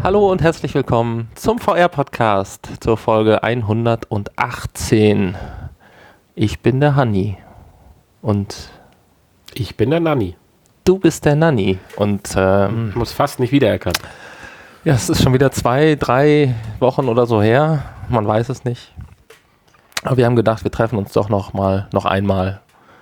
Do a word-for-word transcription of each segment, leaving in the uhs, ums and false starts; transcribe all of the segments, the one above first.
Hallo und herzlich willkommen zum V R-Podcast, zur Folge hundertachtzehn. Ich bin der Hanni und ich bin der Nanni. Du bist der Nanni und ähm, ich muss fast nicht wiedererkannt. Ja, es ist schon wieder zwei, drei Wochen oder so her, man weiß es nicht. Aber wir haben gedacht, wir treffen uns doch noch mal, noch einmal.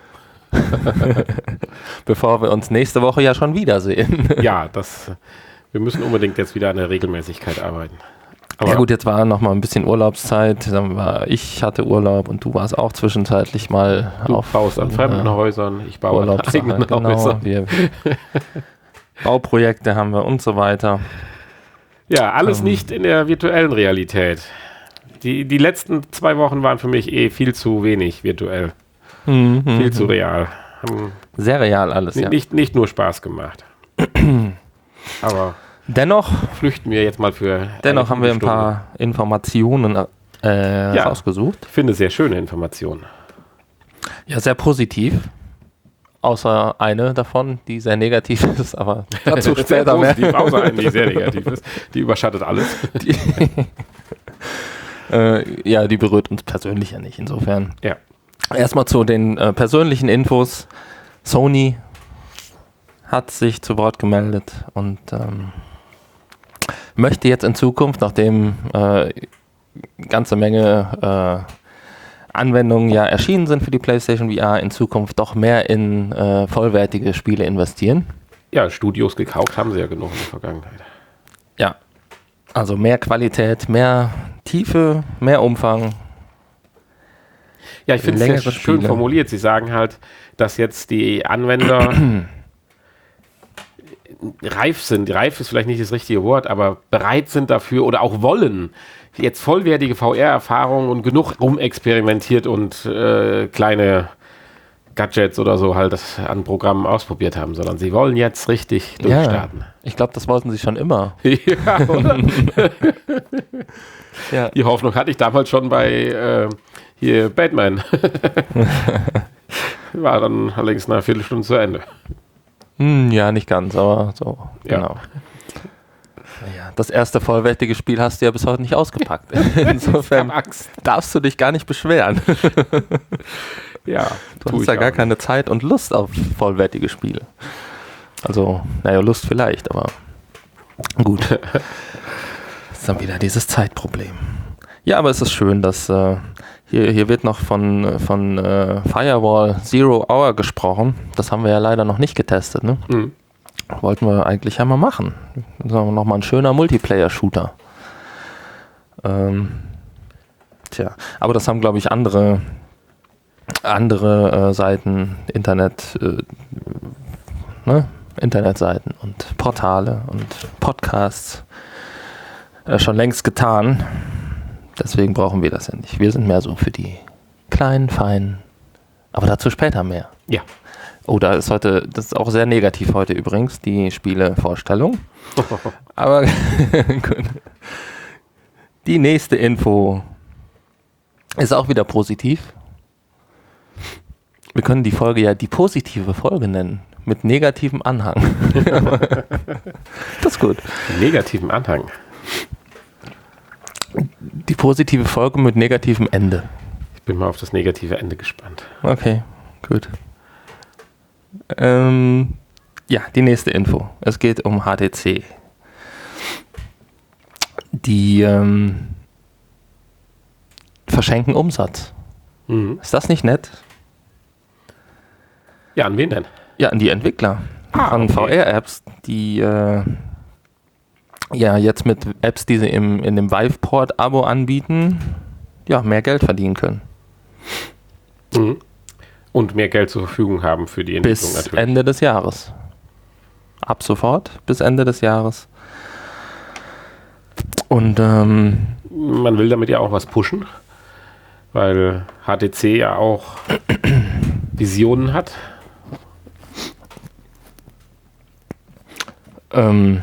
Bevor wir uns nächste Woche ja schon wiedersehen. Ja, das, wir müssen unbedingt jetzt wieder an der Regelmäßigkeit arbeiten. Aber ja gut, jetzt war noch mal ein bisschen Urlaubszeit. Dann war, ich hatte Urlaub und du warst auch zwischenzeitlich mal du auf... Du baust an fremden äh, Häusern, ich baue an eigenen genau, Häusern. Wir, Bauprojekte haben wir und so weiter. Ja, alles ähm, nicht in der virtuellen Realität. Die, die letzten zwei Wochen waren für mich eh viel zu wenig virtuell. Mhm, viel zu real. Haben Sehr real alles, nicht, ja. Nicht, nicht nur Spaß gemacht. Aber dennoch flüchten wir jetzt mal für Dennoch haben wir ein Stunde. paar Informationen äh, ja, rausgesucht. Ich finde sehr schöne Informationen. Ja, sehr positiv. Außer eine davon, die sehr negativ ist, aber dazu später mehr. Außer eine, die sehr negativ ist. Die überschattet alles. Die äh, ja, die berührt uns persönlich ja nicht, insofern. Ja. Erstmal zu den äh, persönlichen Infos. Sony hat sich zu Wort gemeldet und ähm, möchte jetzt in Zukunft, nachdem äh, ganze Menge äh, Anwendungen ja erschienen sind für die PlayStation V R, in Zukunft doch mehr in äh, vollwertige Spiele investieren. Ja, Studios gekauft haben sie ja genug in der Vergangenheit. Ja, also mehr Qualität, mehr Tiefe, mehr Umfang. Ja, ich finde es sehr schön Spiele. formuliert. Sie sagen halt, dass jetzt die Anwender reif sind. Reif ist vielleicht nicht das richtige Wort, aber bereit sind dafür oder auch wollen, jetzt vollwertige V R-Erfahrungen und genug rumexperimentiert und äh, kleine Gadgets oder so halt an Programmen ausprobiert haben, sondern sie wollen jetzt richtig durchstarten. Ja, ich glaube, das wollten sie schon immer. Ja, oder? Ja. Die Hoffnung hatte ich damals schon bei äh, hier Batman. War dann allerdings nach einer Viertelstunde zu Ende. Hm, ja, nicht ganz, aber so, ja. Genau. Ja, das erste vollwertige Spiel hast du ja bis heute nicht ausgepackt. Insofern darfst du dich gar nicht beschweren. Ja, du hast ja gar keine Zeit und Lust auf vollwertige Spiele. Also, naja, Lust vielleicht, aber gut. Das ist dann wieder dieses Zeitproblem. Ja, aber es ist schön, dass äh, hier, hier wird noch von, von äh, Firewall Zero Hour gesprochen. Das haben wir ja leider noch nicht getestet, ne? Mhm. Wollten wir eigentlich ja mal machen. Nochmal ein schöner Multiplayer-Shooter. Ähm, tja, aber das haben, glaube ich, andere andere äh, Seiten, Internet, äh, ne? Internetseiten und Portale und Podcasts äh, schon längst getan. Deswegen brauchen wir das ja nicht. Wir sind mehr so für die kleinen, feinen, aber dazu später mehr. Ja. Oh, da ist heute, das ist auch sehr negativ heute übrigens, die Spielevorstellung. Aber gut. Die nächste Info ist auch wieder positiv. Wir können die Folge ja die positive Folge nennen, mit negativem Anhang. Das ist gut. Negativen Anhang. Die positive Folge mit negativem Ende. Ich bin mal auf das negative Ende gespannt. Okay, gut. Ähm, ja, die nächste Info. Es geht um H T C. Die ähm, verschenken Umsatz. Mhm. Ist das nicht nett? Ja, an wen denn? Ja, an die Entwickler. Ah, an okay. V R-Apps, die äh, ja jetzt mit Apps, die sie im, in dem Viveport-Abo anbieten, ja, mehr Geld verdienen können. Mhm. Und mehr Geld zur Verfügung haben für die Entwicklung bis natürlich. Ende des Jahres. Ab sofort bis Ende des Jahres. Und ähm, man will damit ja auch was pushen, weil H T C ja auch Visionen hat. Ähm,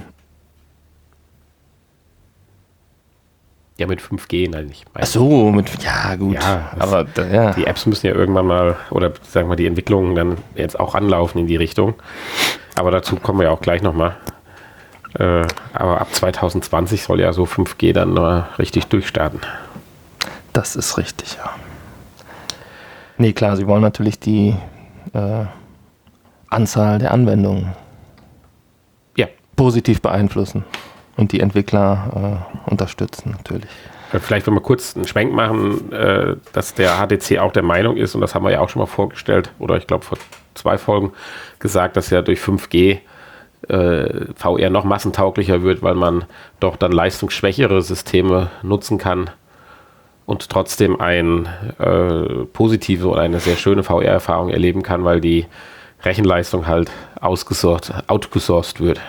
ja, mit fünf G eigentlich. Ach so, mit, ja gut. Ja, aber da, ja. Die Apps müssen ja irgendwann mal, oder sagen wir die Entwicklungen dann jetzt auch anlaufen in die Richtung. Aber dazu kommen wir ja auch gleich nochmal. Äh, aber ab zwanzig zwanzig soll ja so fünf G dann äh, richtig durchstarten. Das ist richtig, ja. Nee, klar, sie wollen natürlich die äh, Anzahl der Anwendungen ja. positiv beeinflussen und die Entwickler äh, unterstützen natürlich. Vielleicht, wenn wir kurz einen Schwenk machen, äh, dass der H T C auch der Meinung ist, und das haben wir ja auch schon mal vorgestellt, oder ich glaube vor zwei Folgen gesagt, dass ja durch fünf G äh, V R noch massentauglicher wird, weil man doch dann leistungsschwächere Systeme nutzen kann und trotzdem eine äh, positive oder eine sehr schöne V R-Erfahrung erleben kann, weil die Rechenleistung halt ausgesourced, outgesourced wird.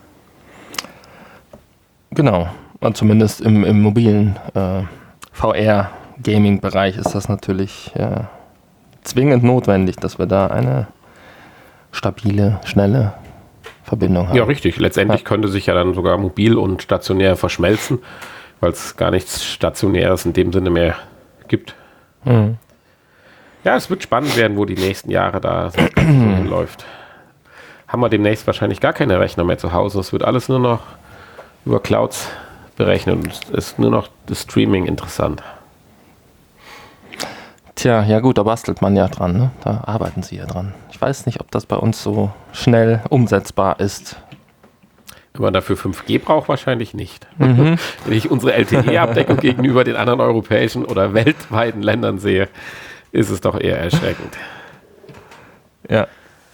Genau. Und zumindest im, im mobilen äh, V R-Gaming-Bereich ist das natürlich äh, zwingend notwendig, dass wir da eine stabile, schnelle Verbindung haben. Ja, richtig. Letztendlich ja. könnte sich ja dann sogar mobil und stationär verschmelzen, weil es gar nichts Stationäres in dem Sinne mehr gibt. Mhm. Ja, es wird spannend werden, wo die nächsten Jahre da so hinläuft. Haben wir demnächst wahrscheinlich gar keine Rechner mehr zu Hause. Es wird alles nur noch über Clouds berechnen und es ist nur noch das Streaming interessant. Tja, ja gut, da bastelt man ja dran, ne? Da arbeiten sie ja dran. Ich weiß nicht, ob das bei uns so schnell umsetzbar ist. Wenn man dafür fünf G braucht, wahrscheinlich nicht. Mhm. Wenn ich unsere L T E-Abdeckung gegenüber den anderen europäischen oder weltweiten Ländern sehe, ist es doch eher erschreckend. Ja.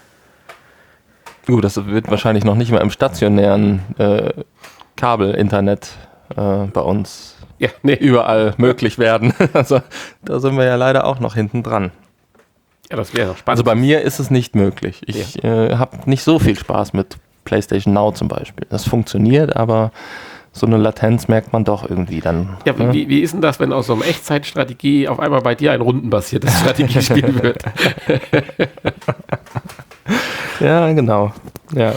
Gut, das wird wahrscheinlich noch nicht mal im stationären äh, Kabel-Internet äh, bei uns ja, nee. überall möglich werden. Also da sind wir ja leider auch noch hinten dran. Ja, das wäre spannend. Also bei mir ist es nicht möglich. Ich ja. äh, habe nicht so viel Spaß mit PlayStation Now zum Beispiel. Das funktioniert, aber so eine Latenz merkt man doch irgendwie dann. Ja, ne? wie, wie ist denn das, wenn aus so einem Echtzeitstrategie auf einmal bei dir ein rundenbasiertes Strategiespiel wird? Ja, genau. Ja.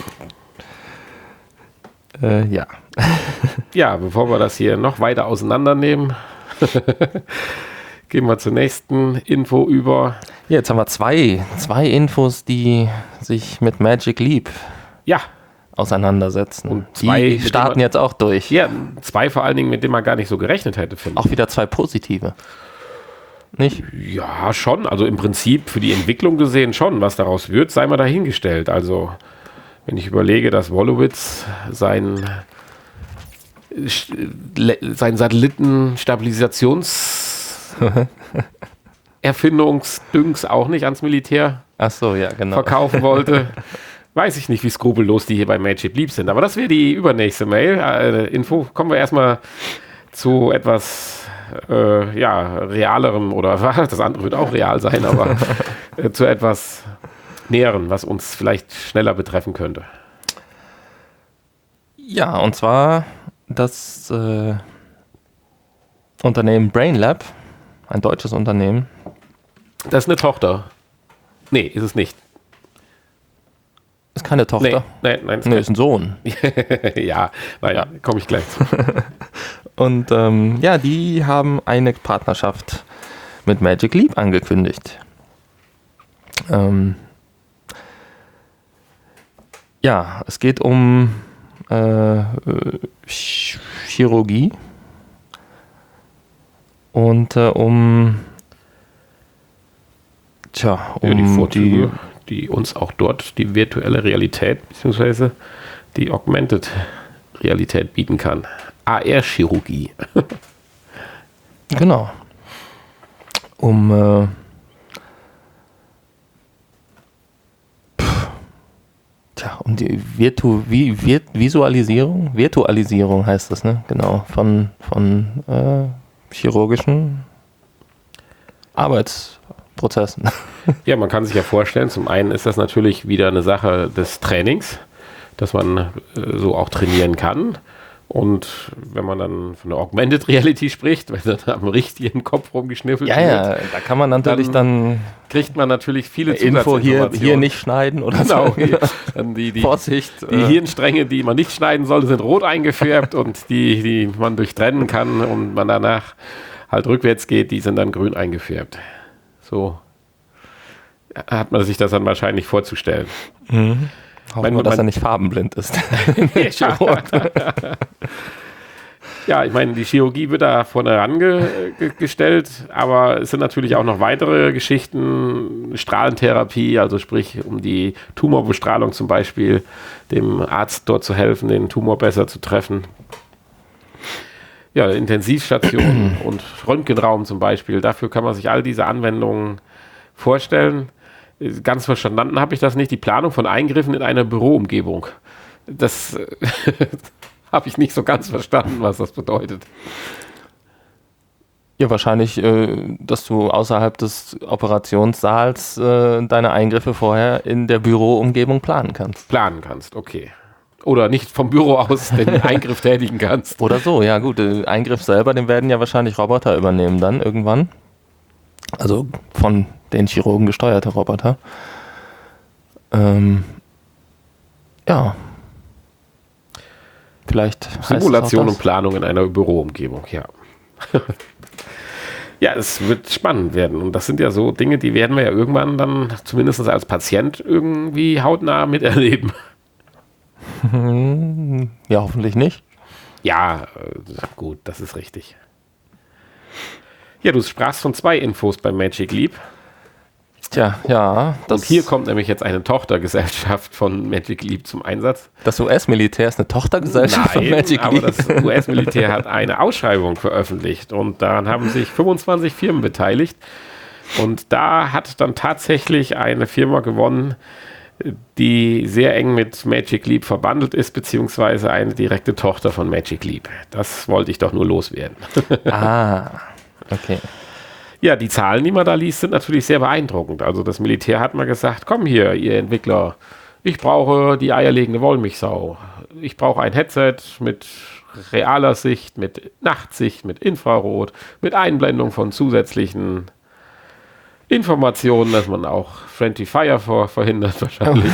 Äh, ja. Ja, bevor wir das hier noch weiter auseinandernehmen, gehen wir zur nächsten Info über. Ja, jetzt haben wir zwei, zwei Infos, die sich mit Magic Leap ja. auseinandersetzen. Und zwei, die starten man, jetzt auch durch. Ja, zwei vor allen Dingen, mit denen man gar nicht so gerechnet hätte, finde ich. Auch wieder zwei positive. Nicht? Ja, schon. Also im Prinzip für die Entwicklung gesehen schon. Was daraus wird, sei mal dahingestellt. Also wenn ich überlege, dass Wolowitz sein, sein Satelliten-Stabilisations Erfindungsdüngs auch nicht ans Militär Ach so, ja, genau. verkaufen wollte. Weiß ich nicht, wie skrupellos die hier bei Magic Leap sind. Aber das wäre die übernächste Mail. Äh, Info. Kommen wir erstmal zu etwas äh, ja, realerem, oder das andere wird auch real sein, aber äh, zu etwas Näheren, was uns vielleicht schneller betreffen könnte. Ja, und zwar das äh, Unternehmen Brainlab, ein deutsches Unternehmen. Das ist eine Tochter. Nee, ist es nicht. Ist keine Tochter? Nee, nein, nein. Ist, nee, ist ein Sohn. Ja, naja, ja. komme ich gleich zu. Und ähm, ja, die haben eine Partnerschaft mit Magic Leap angekündigt. Ähm, ja, es geht um äh, Ch- Chirurgie und äh, um tja, um ja, die Vorzüge, die, die uns auch dort die virtuelle Realität bzw. die Augmented Realität bieten kann. A R-Chirurgie. Genau. Um äh, tja, um die Virtu, Vi, Virt, Visualisierung, Virtualisierung heißt das, ne? Genau, von, von äh, chirurgischen Arbeitsprozessen. Ja, man kann sich ja vorstellen, zum einen ist das natürlich wieder eine Sache des Trainings, dass man äh, so auch trainieren kann. Und wenn man dann von der Augmented Reality spricht, wenn dann am richtigen Kopf rumgeschniffelt ja, wird, ja, da kann man natürlich dann, dann kriegt man natürlich viele Info hier, hier nicht schneiden oder genau, so. Hier, dann die, die, Vorsicht. Die Hirnstränge, die man nicht schneiden sollte, sind rot eingefärbt und die, die man durchtrennen kann und man danach halt rückwärts geht, die sind dann grün eingefärbt. So hat man sich das dann wahrscheinlich vorzustellen. Mhm. Hoffen Mein- wir, dass mein- er nicht farbenblind ist. Ja, ich meine, die Chirurgie wird da vorne herangestellt, aber es sind natürlich auch noch weitere Geschichten, Strahlentherapie, also sprich um die Tumorbestrahlung zum Beispiel, dem Arzt dort zu helfen, den Tumor besser zu treffen. Ja, Intensivstation und Röntgenraum zum Beispiel, dafür kann man sich all diese Anwendungen vorstellen. Ganz verstanden habe ich das nicht, die Planung von Eingriffen in einer Büroumgebung. Das habe ich nicht so ganz verstanden, was das bedeutet. Ja, wahrscheinlich, äh, dass du außerhalb des Operationssaals äh, deine Eingriffe vorher in der Büroumgebung planen kannst. Planen kannst, okay. Oder nicht vom Büro aus den Eingriff tätigen kannst. Oder so, ja gut. Der Eingriff selber, den werden ja wahrscheinlich Roboter übernehmen dann irgendwann. Also von den Chirurgen gesteuerte Roboter. Ähm, ja. Vielleicht heißt Simulation es und auch das. Planung in einer Büroumgebung, ja. Ja, es wird spannend werden. Und das sind ja so Dinge, die werden wir ja irgendwann dann zumindest als Patient irgendwie hautnah miterleben. Ja, hoffentlich nicht. Ja, äh, gut, das ist richtig. Ja, du sprachst von zwei Infos bei Magic Leap. Tja, ja. Und hier kommt nämlich jetzt eine Tochtergesellschaft von Magic Leap zum Einsatz. Das U S-Militär ist eine Tochtergesellschaft von Nein, Magic aber Leap. das U S-Militär hat eine Ausschreibung veröffentlicht und daran haben sich fünfundzwanzig Firmen beteiligt. Und da hat dann tatsächlich eine Firma gewonnen, die sehr eng mit Magic Leap verbandelt ist, beziehungsweise eine direkte Tochter von Magic Leap. Das wollte ich doch nur loswerden. Ah, okay. Ja, die Zahlen, die man da liest, sind natürlich sehr beeindruckend. Also das Militär hat mal gesagt, komm hier, ihr Entwickler, ich brauche die eierlegende Wollmilchsau. Ich brauche ein Headset mit realer Sicht, mit Nachtsicht, mit Infrarot, mit Einblendung von zusätzlichen Informationen, dass man auch Friendly Fire vor, verhindert wahrscheinlich.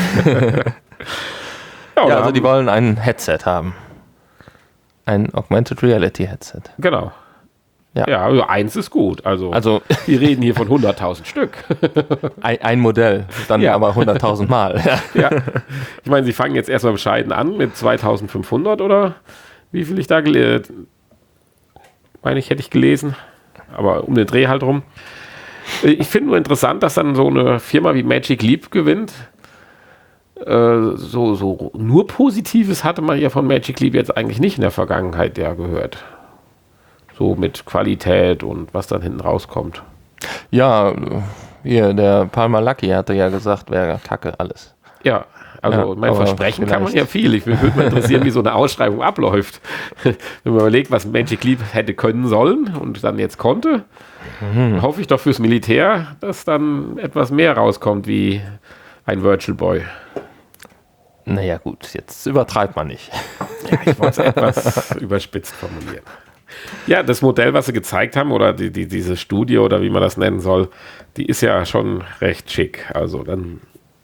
Ja, also die wollen ein Headset haben. Ein Augmented Reality Headset. Genau. Ja. Ja, also eins ist gut. Also, Also wir reden hier von hunderttausend Stück. ein, ein Modell, dann Ja. aber hunderttausend Mal. Ja. Ja. Ich meine, sie fangen jetzt erstmal bescheiden an mit zweitausendfünfhundert oder wie viel ich da gelesen, meine ich, hätte ich gelesen. Aber um den Dreh halt rum. Ich finde nur interessant, dass dann so eine Firma wie Magic Leap gewinnt. Äh, so, so nur Positives hatte man ja von Magic Leap jetzt eigentlich nicht in der Vergangenheit ja gehört. So mit Qualität und was dann hinten rauskommt. Ja, hier, der Palmer Lucky hatte ja gesagt, wäre Kacke alles. Ja, also Ja, mein aber Versprechen kann man vielleicht. ja viel. Ich würde mal interessieren, wie so eine Ausschreibung abläuft. Wenn man überlegt, was Magic Leap hätte können sollen und dann jetzt konnte, Mhm. hoffe ich doch fürs Militär, dass dann etwas mehr rauskommt wie ein Virtual Boy. Naja gut, jetzt übertreibt man nicht. Ja, ich wollte es etwas überspitzt formulieren. Ja, das Modell, was sie gezeigt haben, oder die, die, diese Studie oder wie man das nennen soll, die ist ja schon recht schick. Also dann.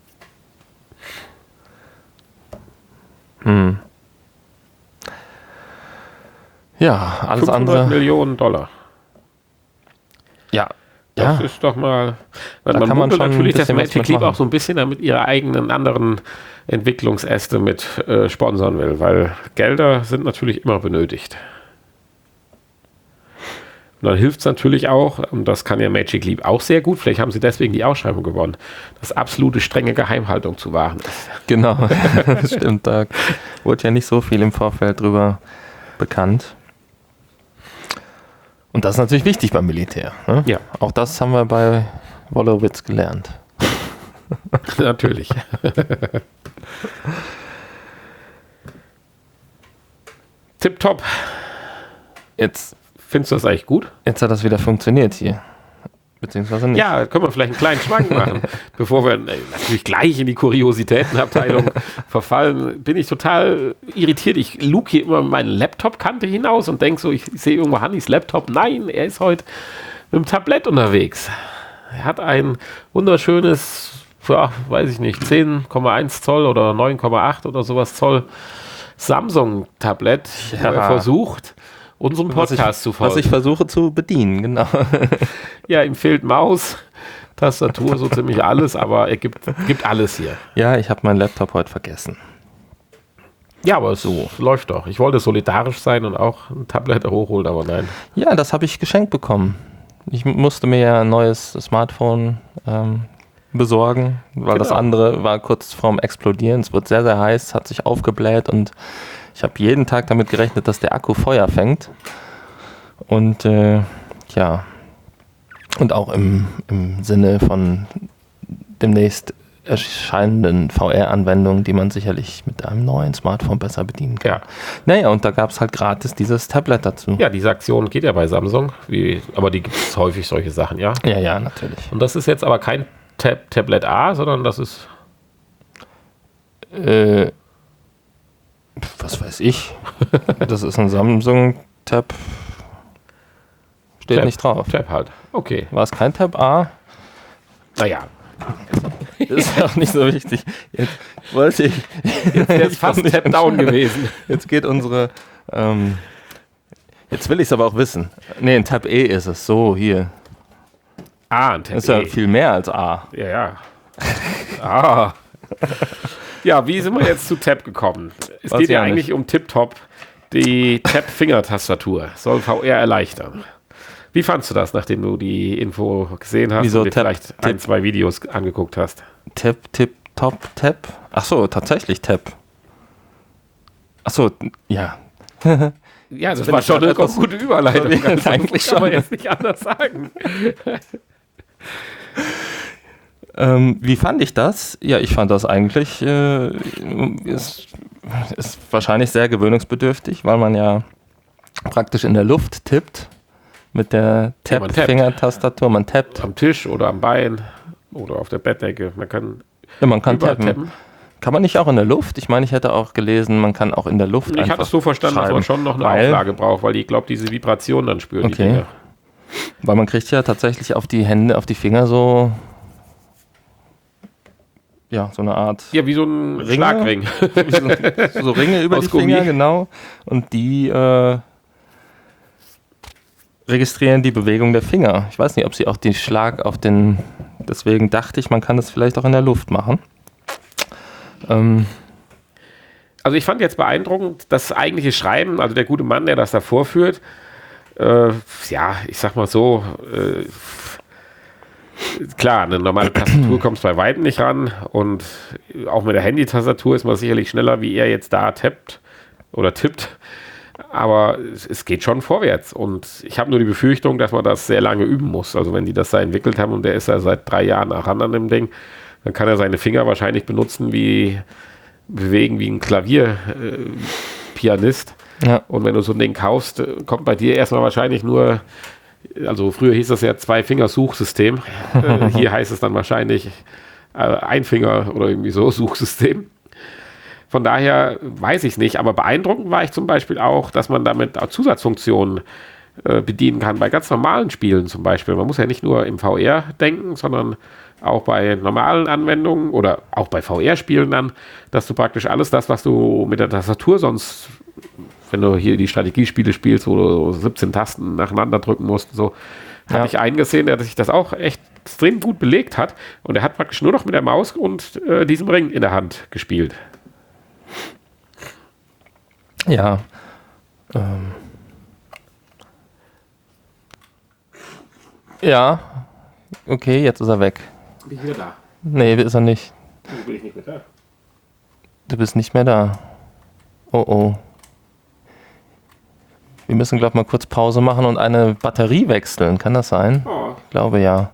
Hm. Ja, alles fünfhundert andere. Millionen Dollar. Ja, Das ja. ist doch mal. Weil Da man kann man munkelt schon ein natürlich, dass bisschen was Magic Leap mitmachen. auch so ein bisschen damit ihre eigenen anderen Entwicklungsäste mit äh, sponsern will, weil Gelder sind natürlich immer benötigt. Und dann hilft es natürlich auch, und das kann ja Magic Leap auch sehr gut, vielleicht haben sie deswegen die Ausschreibung gewonnen, dass absolute strenge Geheimhaltung zu wahren ist. Genau, das stimmt. Da wurde ja nicht so viel im Vorfeld drüber bekannt. Und das ist natürlich wichtig beim Militär. Ne? Ja. Auch das haben wir bei Wolowitz gelernt. Natürlich. Tipptopp. Jetzt, Findest du das eigentlich gut? jetzt hat das wieder funktioniert hier. Beziehungsweise nicht. Ja, können wir vielleicht einen kleinen Schwank machen. Bevor wir äh, natürlich gleich in die Kuriositätenabteilung verfallen, bin ich total irritiert. Ich luke hier immer meine Laptop-Kante hinaus und denke so, ich sehe irgendwo Hannis Laptop. Nein, er ist heute mit dem Tablett unterwegs. Er hat ein wunderschönes, ja, weiß ich nicht, zehn Komma eins Zoll oder neun Komma acht oder sowas Zoll Samsung-Tablett, Ja. wo er versucht, unserem was ich, Podcast zu folgen. was ich versuche zu bedienen, genau. Ja, ihm fehlt Maus, Tastatur, so ziemlich alles, aber er gibt, gibt alles hier. Ja, ich habe meinen Laptop heute vergessen. Ja, aber so läuft doch. Ich wollte solidarisch sein und auch ein Tablet hochholen, aber nein. Ja, das habe ich geschenkt bekommen. Ich musste mir ja ein neues Smartphone ähm, besorgen, weil genau. Das andere war kurz vorm Explodieren. Es wird sehr, sehr heiß, hat sich aufgebläht und ich habe jeden Tag damit gerechnet, dass der Akku Feuer fängt. Und äh, ja, und auch im, im Sinne von demnächst erscheinenden V R-Anwendungen, die man sicherlich mit einem neuen Smartphone besser bedienen kann. Ja. Naja, und da gab es halt gratis dieses Tablet dazu. Ja, diese Aktion geht ja bei Samsung, wie, aber die gibt es häufig, solche Sachen, ja? Ja, ja, natürlich. Und das ist jetzt aber kein Tab Tablet A, sondern das ist... Äh, was weiß ich. Das ist ein Samsung Tab... Steht Tab, nicht drauf. Tab halt, okay. War es kein Tab A? Naja. Ist ja auch nicht so wichtig. Jetzt wollte ich. Jetzt wäre es fast Tab Down gewesen. Jetzt geht unsere. Ähm, jetzt will ich es aber auch wissen. Nee, ein Tab E ist es. So, hier. Ah, ein Tab ist ja E. viel mehr als A. Ja, ja. Ah. Ja, wie sind wir jetzt zu Tab gekommen? Es Was geht ja ja eigentlich nicht. um Tip-Top. Die Tab-Finger-Tastatur soll V R erleichtern. Wie fandst du das, nachdem du die Info gesehen hast Wieso und dir Tab, vielleicht Tab, ein, zwei Videos angeguckt hast? Tab, Tip, Top, Tab? Ach so, tatsächlich Tab. Ach so, ja. Ja, das war schon eine gute Überleitung. Ja, also, eigentlich schon. Kann man jetzt nicht anders sagen. ähm, wie fand ich das? Ja, ich fand das eigentlich, äh, ist, ist wahrscheinlich sehr gewöhnungsbedürftig, weil man ja praktisch in der Luft tippt. Mit der Tab-Finger-Tastatur, man tappt. Am Tisch oder am Bein oder auf der Bettdecke. Man kann, ja, man kann tappen. tappen. Kann man nicht auch in der Luft? Ich meine, ich hätte auch gelesen, man kann auch in der Luft Ich hatte es so verstanden, dass man schon noch eine weil, Auflage braucht, weil ich glaube, diese Vibration dann spüren okay. die Dinger. Weil man kriegt ja tatsächlich auf die Hände, auf die Finger so ja, so eine Art ja, wie so ein Ringe, Schlagring. so, so Ringe über Aus die Gummi. Finger, genau. Und die äh, registrieren die Bewegung der Finger. Ich weiß nicht, ob sie auch den Schlag auf den... Deswegen dachte ich, man kann das vielleicht auch in der Luft machen. Ähm, also ich fand jetzt beeindruckend, das eigentliche Schreiben, also der gute Mann, der das da vorführt, äh, ja, ich sag mal so, äh, klar, eine normale Tastatur kommt bei weitem nicht ran und auch mit der Handy-Tastatur ist man sicherlich schneller, wie er jetzt da tippt oder tippt. Aber es, es geht schon vorwärts und ich habe nur die Befürchtung, dass man das sehr lange üben muss. Also wenn die das da entwickelt haben und der ist ja seit drei Jahren ran an dem Ding, dann kann er seine Finger wahrscheinlich benutzen, wie bewegen wie ein Klavierpianist. Äh, ja. Und wenn du so ein Ding kaufst, kommt bei dir erstmal wahrscheinlich nur, also früher hieß das ja Zwei-Finger-Suchsystem. äh, hier heißt es dann wahrscheinlich äh, Ein-Finger- oder irgendwie so Suchsystem. Von daher weiß ich es nicht, aber beeindruckend war ich zum Beispiel auch, dass man damit auch Zusatzfunktionen äh, bedienen kann, bei ganz normalen Spielen zum Beispiel. Man muss ja nicht nur im V R denken, sondern auch bei normalen Anwendungen oder auch bei V R-Spielen dann, dass du praktisch alles das, was du mit der Tastatur sonst, wenn du hier die Strategiespiele spielst, wo du siebzehn Tasten nacheinander drücken musst, so, ja. Habe ich eingesehen, dass sich das auch echt extrem gut belegt hat und er hat praktisch nur noch mit der Maus und äh, diesem Ring in der Hand gespielt. Ja. Ähm. Ja. Okay, jetzt ist er weg. Bin ich wieder da? Nee, ist er nicht. Wieso bin ich nicht mehr da? Du bist nicht mehr da. Oh oh. Wir müssen, glaube ich, mal kurz Pause machen und eine Batterie wechseln. Kann das sein? Oh. Ich glaube, ja.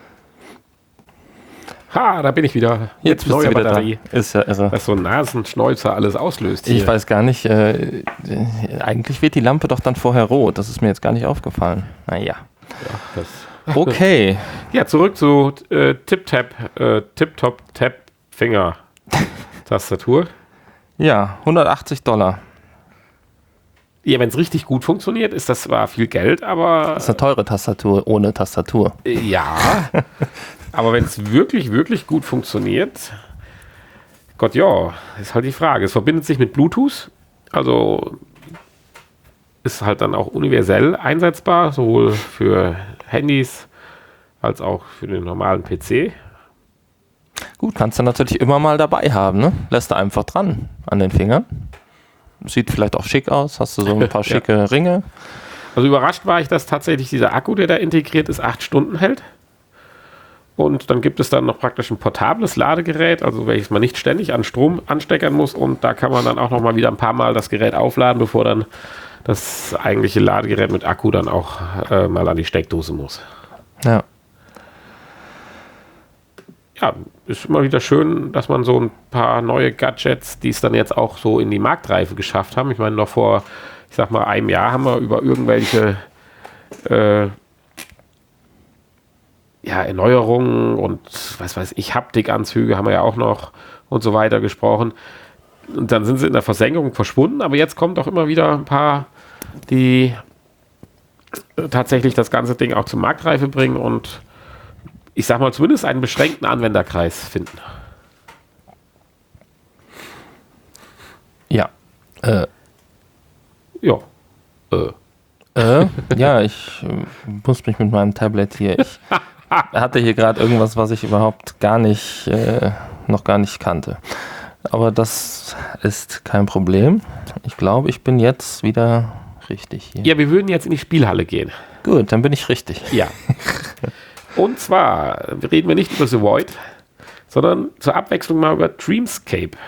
Ha, da bin ich wieder. Jetzt bist du wieder Batterie. Da. Ist ja irre. Was so ein Nasenschnäuzer alles auslöst hier. Ich weiß gar nicht. Äh, eigentlich wird die Lampe doch dann vorher rot. Das ist mir jetzt gar nicht aufgefallen. Naja. Ja, das okay. Ja, zurück zu äh, Tip-Tap, äh, Tip-Top-Tap-Finger-Tastatur. Ja, hundertachtzig Dollar. Ja, wenn es richtig gut funktioniert, ist das zwar viel Geld, aber... Das ist eine teure Tastatur, ohne Tastatur. Äh, ja, aber wenn es wirklich, wirklich gut funktioniert, Gott, ja, ist halt die Frage. Es verbindet sich mit Bluetooth, also ist halt dann auch universell einsetzbar, sowohl für Handys als auch für den normalen P C. Gut, kannst du natürlich immer mal dabei haben, ne? Lässt du einfach dran an den Fingern. Sieht vielleicht auch schick aus, hast du so ein paar schicke ja. Ringe. Also überrascht war ich, dass tatsächlich dieser Akku, der da integriert ist, acht Stunden hält. Und dann gibt es dann noch praktisch ein portables Ladegerät, also welches man nicht ständig an Strom ansteckern muss. Und da kann man dann auch noch mal wieder ein paar Mal das Gerät aufladen, bevor dann das eigentliche Ladegerät mit Akku dann auch äh, mal an die Steckdose muss. Ja. Ja, ist immer wieder schön, dass man so ein paar neue Gadgets, die es dann jetzt auch so in die Marktreife geschafft haben. Ich meine, noch vor, ich sag mal, einem Jahr haben wir über irgendwelche äh, ja, Erneuerungen und was weiß ich, Haptikanzüge haben wir ja auch noch und so weiter gesprochen. Und dann sind sie in der Versenkung verschwunden, aber jetzt kommt auch immer wieder ein paar, die tatsächlich das ganze Ding auch zur Marktreife bringen und ich sag mal, zumindest einen beschränkten Anwenderkreis finden. Ja. Äh. Ja. Äh. Äh, ja, ich äh, muss mich mit meinem Tablet hier. Ich hatte hier gerade irgendwas, was ich überhaupt gar nicht, äh, noch gar nicht kannte. Aber das ist kein Problem. Ich glaube, ich bin jetzt wieder richtig hier. Ja, wir würden jetzt in die Spielhalle gehen. Gut, dann bin ich richtig. Ja. Und zwar reden wir nicht über The Void, sondern zur Abwechslung mal über Dreamscape.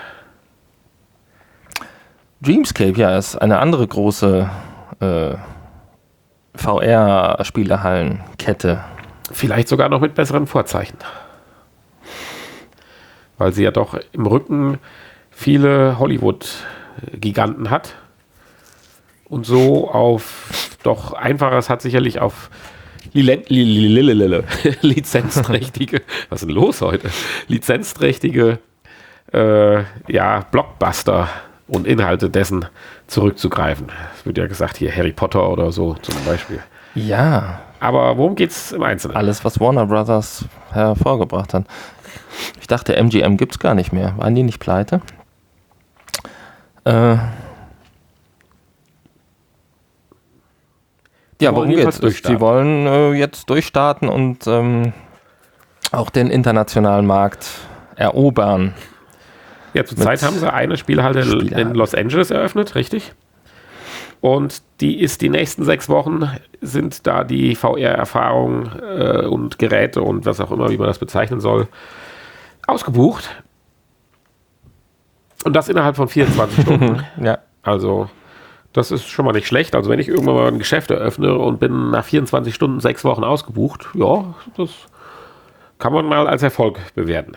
Dreamscape, ja, ist eine andere große äh, V R-Spielehallenkette. Vielleicht sogar noch mit besseren Vorzeichen. Weil sie ja doch im Rücken viele Hollywood-Giganten hat. Und so auf doch einfaches hat sicherlich auf lizenzträchtige, was ist denn los heute? Lizenzträchtige äh, ja, Blockbuster und Inhalte dessen zurückzugreifen. Es wird ja gesagt, hier Harry Potter oder so zum Beispiel. Ja. Aber worum geht's im Einzelnen? Alles, was Warner Brothers hervorgebracht hat. Ich dachte, M G M gibt's gar nicht mehr. Waren die nicht pleite? Äh... Ja, worum geht's? Die wollen äh, jetzt durchstarten und ähm, auch den internationalen Markt erobern. Ja, zurzeit haben sie eine Spielhalle Spielhalle in Los Angeles eröffnet, richtig? Und die ist die nächsten sechs Wochen, sind da die V R-Erfahrungen äh, und Geräte und was auch immer, wie man das bezeichnen soll, ausgebucht. Und das innerhalb von vierundzwanzig Stunden. Ja. Also das ist schon mal nicht schlecht. Also wenn ich irgendwann mal ein Geschäft eröffne und bin nach vierundzwanzig Stunden sechs Wochen ausgebucht, ja, das kann man mal als Erfolg bewerten.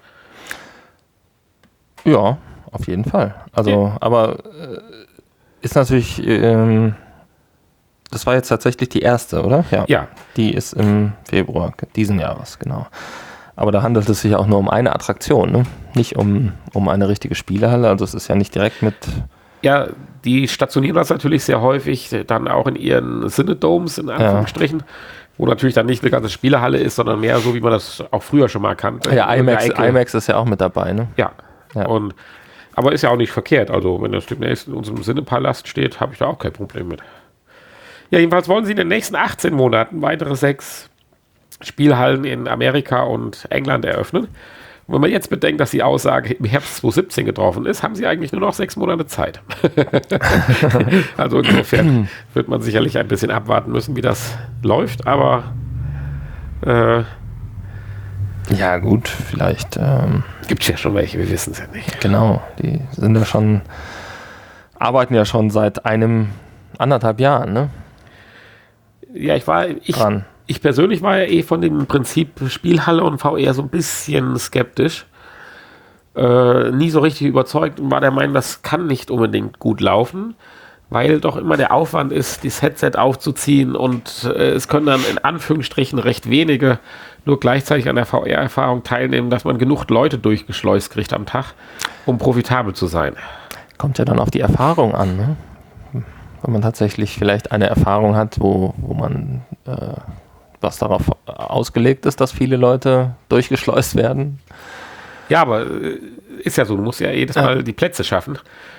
Ja, auf jeden Fall. Also, ja. aber äh, ist natürlich, ähm, das war jetzt tatsächlich die erste, oder? Ja. ja. Die ist im Februar diesen Jahres, genau. Aber da handelt es sich ja auch nur um eine Attraktion, ne? Nicht um, um eine richtige Spielehalle. Also es ist ja nicht direkt mit... Ja, die stationieren das natürlich sehr häufig dann auch in ihren Cinedomes, in Anführungsstrichen, ja. wo natürlich dann nicht eine ganze Spielehalle ist, sondern mehr so, wie man das auch früher schon mal kannte. Ja, IMAX, IMAX ist ja auch mit dabei, ne? Ja. ja. Und, aber ist ja auch nicht verkehrt. Also, wenn das demnächst in unserem Cinepalast steht, habe ich da auch kein Problem mit. Ja, jedenfalls wollen sie in den nächsten achtzehn Monaten weitere sechs Spielhallen in Amerika und England eröffnen. Und wenn man jetzt bedenkt, dass die Aussage im Herbst zwanzig siebzehn getroffen ist, haben sie eigentlich nur noch sechs Monate Zeit. Also insofern wird man sicherlich ein bisschen abwarten müssen, wie das läuft, aber äh, ja gut, vielleicht ähm, gibt es ja schon welche, wir wissen es ja nicht. Genau, die sind ja schon, arbeiten ja schon seit einem, anderthalb Jahren, ne? Ja, ich war, ich, dran. Ich persönlich war ja eh von dem Prinzip Spielhalle und V R so ein bisschen skeptisch. Äh, nie so richtig überzeugt und war der Meinung, das kann nicht unbedingt gut laufen, weil doch immer der Aufwand ist, das Headset aufzuziehen und äh, es können dann in Anführungsstrichen recht wenige nur gleichzeitig an der V R-Erfahrung teilnehmen, dass man genug Leute durchgeschleust kriegt am Tag, um profitabel zu sein. Kommt ja dann auf die Erfahrung an, ne? Wenn man tatsächlich vielleicht eine Erfahrung hat, wo, wo man äh, was darauf ausgelegt ist, dass viele Leute durchgeschleust werden. Ja, aber äh, ist ja so, du musst ja jedes Mal ja. die Plätze schaffen.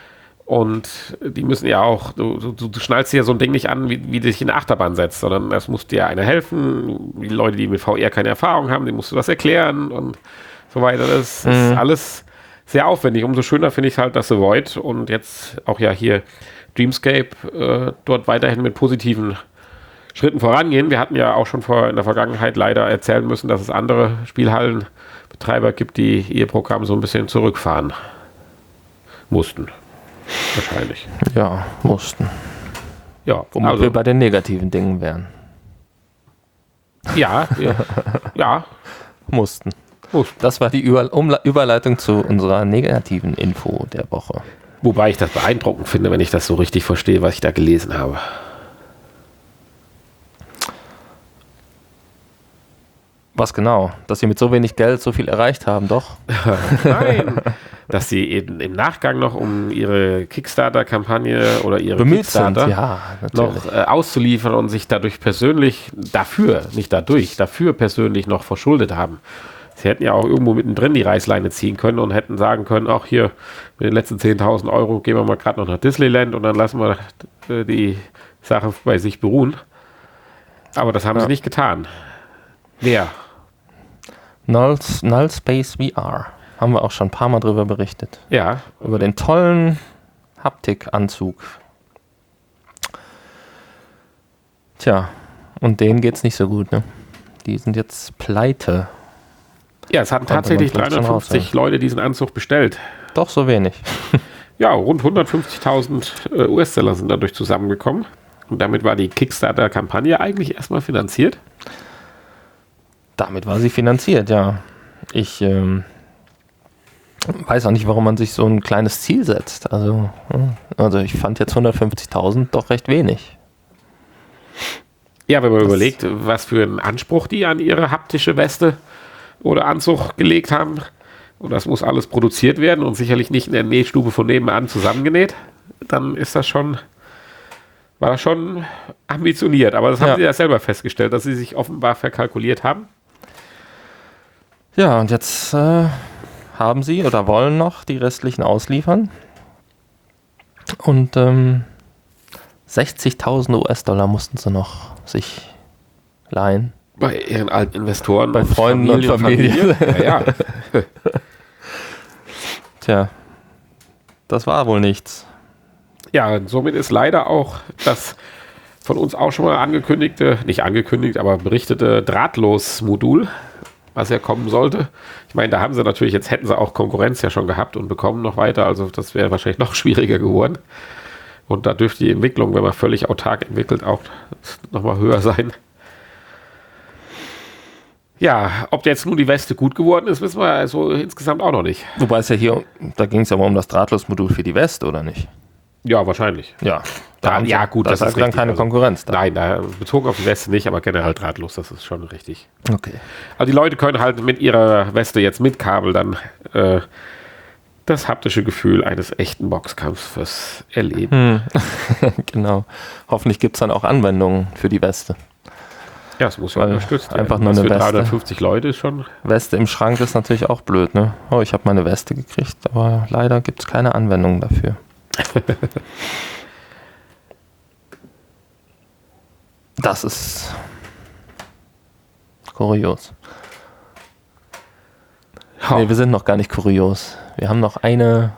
Und die müssen ja auch, du, du, du schnallst dir ja so ein Ding nicht an, wie, wie du dich in eine Achterbahn setzt, sondern es muss dir einer helfen. Die Leute, die mit V R keine Erfahrung haben, denen musst du das erklären und so weiter. Das mhm. ist alles sehr aufwendig. Umso schöner finde ich halt, dass The Void und jetzt auch ja hier Dreamscape äh, dort weiterhin mit positiven Schritten vorangehen. Wir hatten ja auch schon vor in der Vergangenheit leider erzählen müssen, dass es andere Spielhallenbetreiber gibt, die ihr Programm so ein bisschen zurückfahren mussten. Wahrscheinlich. Ja, mussten. Ja, womit also, wir bei den negativen Dingen wären. Ja, ja, ja. Mussten. mussten. Das war die Über- Umle- Überleitung zu unserer negativen Info der Woche. Wobei ich das beeindruckend finde, wenn ich das so richtig verstehe, was ich da gelesen habe. Was genau? Dass sie mit so wenig Geld so viel erreicht haben, doch? Nein, dass sie eben im Nachgang noch um ihre Kickstarter-Kampagne oder ihre Bemüht Kickstarter sind, ja, noch äh, auszuliefern und sich dadurch persönlich dafür, nicht dadurch, dafür persönlich noch verschuldet haben. Sie hätten ja auch irgendwo mittendrin die Reißleine ziehen können und hätten sagen können, auch hier mit den letzten zehntausend Euro gehen wir mal gerade noch nach Disneyland und dann lassen wir äh, die Sache bei sich beruhen. Aber das haben ja. sie nicht getan. Wer? Null, Null Space V R. Haben wir auch schon ein paar Mal drüber berichtet. Ja. Über den tollen Haptikanzug. Tja, und denen geht's nicht so gut, ne? Die sind jetzt pleite. Ja, es hatten tatsächlich dreihundertfünfzig Leute diesen Anzug bestellt. Doch so wenig. Ja, rund hundertfünfzigtausend äh, U S-Dollar sind dadurch zusammengekommen. Und damit war die Kickstarter-Kampagne eigentlich erstmal finanziert. Damit war sie finanziert, ja. Ich ähm, weiß auch nicht, warum man sich so ein kleines Ziel setzt. Also, also ich fand jetzt hundertfünfzigtausend doch recht wenig. Ja, wenn man das überlegt, was für einen Anspruch die an ihre haptische Weste oder Anzug gelegt haben. Und das muss alles produziert werden und sicherlich nicht in der Nähstube von nebenan zusammengenäht. Dann ist das schon, war das schon ambitioniert. Aber das haben ja. sie ja selber festgestellt, dass sie sich offenbar verkalkuliert haben. Ja, und jetzt äh, haben sie oder wollen noch die restlichen ausliefern. Und ähm, sechzigtausend U S-Dollar mussten sie noch sich leihen. Bei ihren alten Investoren. Bei Freunden Familie und Familie. Und Familie. Ja, ja. Tja, das war wohl nichts. Ja, und somit ist leider auch das von uns auch schon mal angekündigte, nicht angekündigt, aber berichtete Drahtlos-Modul, was ja kommen sollte. Ich meine, da haben sie natürlich, jetzt hätten sie auch Konkurrenz ja schon gehabt und bekommen noch weiter, also das wäre wahrscheinlich noch schwieriger geworden. Und da dürfte die Entwicklung, wenn man völlig autark entwickelt, auch nochmal höher sein. Ja, ob jetzt nun die Weste gut geworden ist, wissen wir also insgesamt auch noch nicht. Wobei es ja hier, da ging es ja mal um das Drahtlos-Modul für die Weste, oder nicht? Ja, wahrscheinlich. Ja, da, da ja gut, das, das ist dann richtig. Keine also, Konkurrenz. Da. Nein, da, bezogen auf die Weste nicht, aber generell drahtlos, das ist schon richtig. Okay. Also die Leute können halt mit ihrer Weste jetzt mit Kabel dann äh, das haptische Gefühl eines echten Boxkampfes erleben. Hm. Genau. Hoffentlich gibt es dann auch Anwendungen für die Weste. Ja, es muss ja unterstützt werden. Einfach nur eine für Weste. dreihundertfünfzig Leute ist schon. Weste im Schrank ist natürlich auch blöd, ne? Oh, ich habe meine Weste gekriegt, aber leider gibt es keine Anwendung dafür. Das ist kurios. Oh. Nee, wir sind noch gar nicht kurios. Wir haben noch eine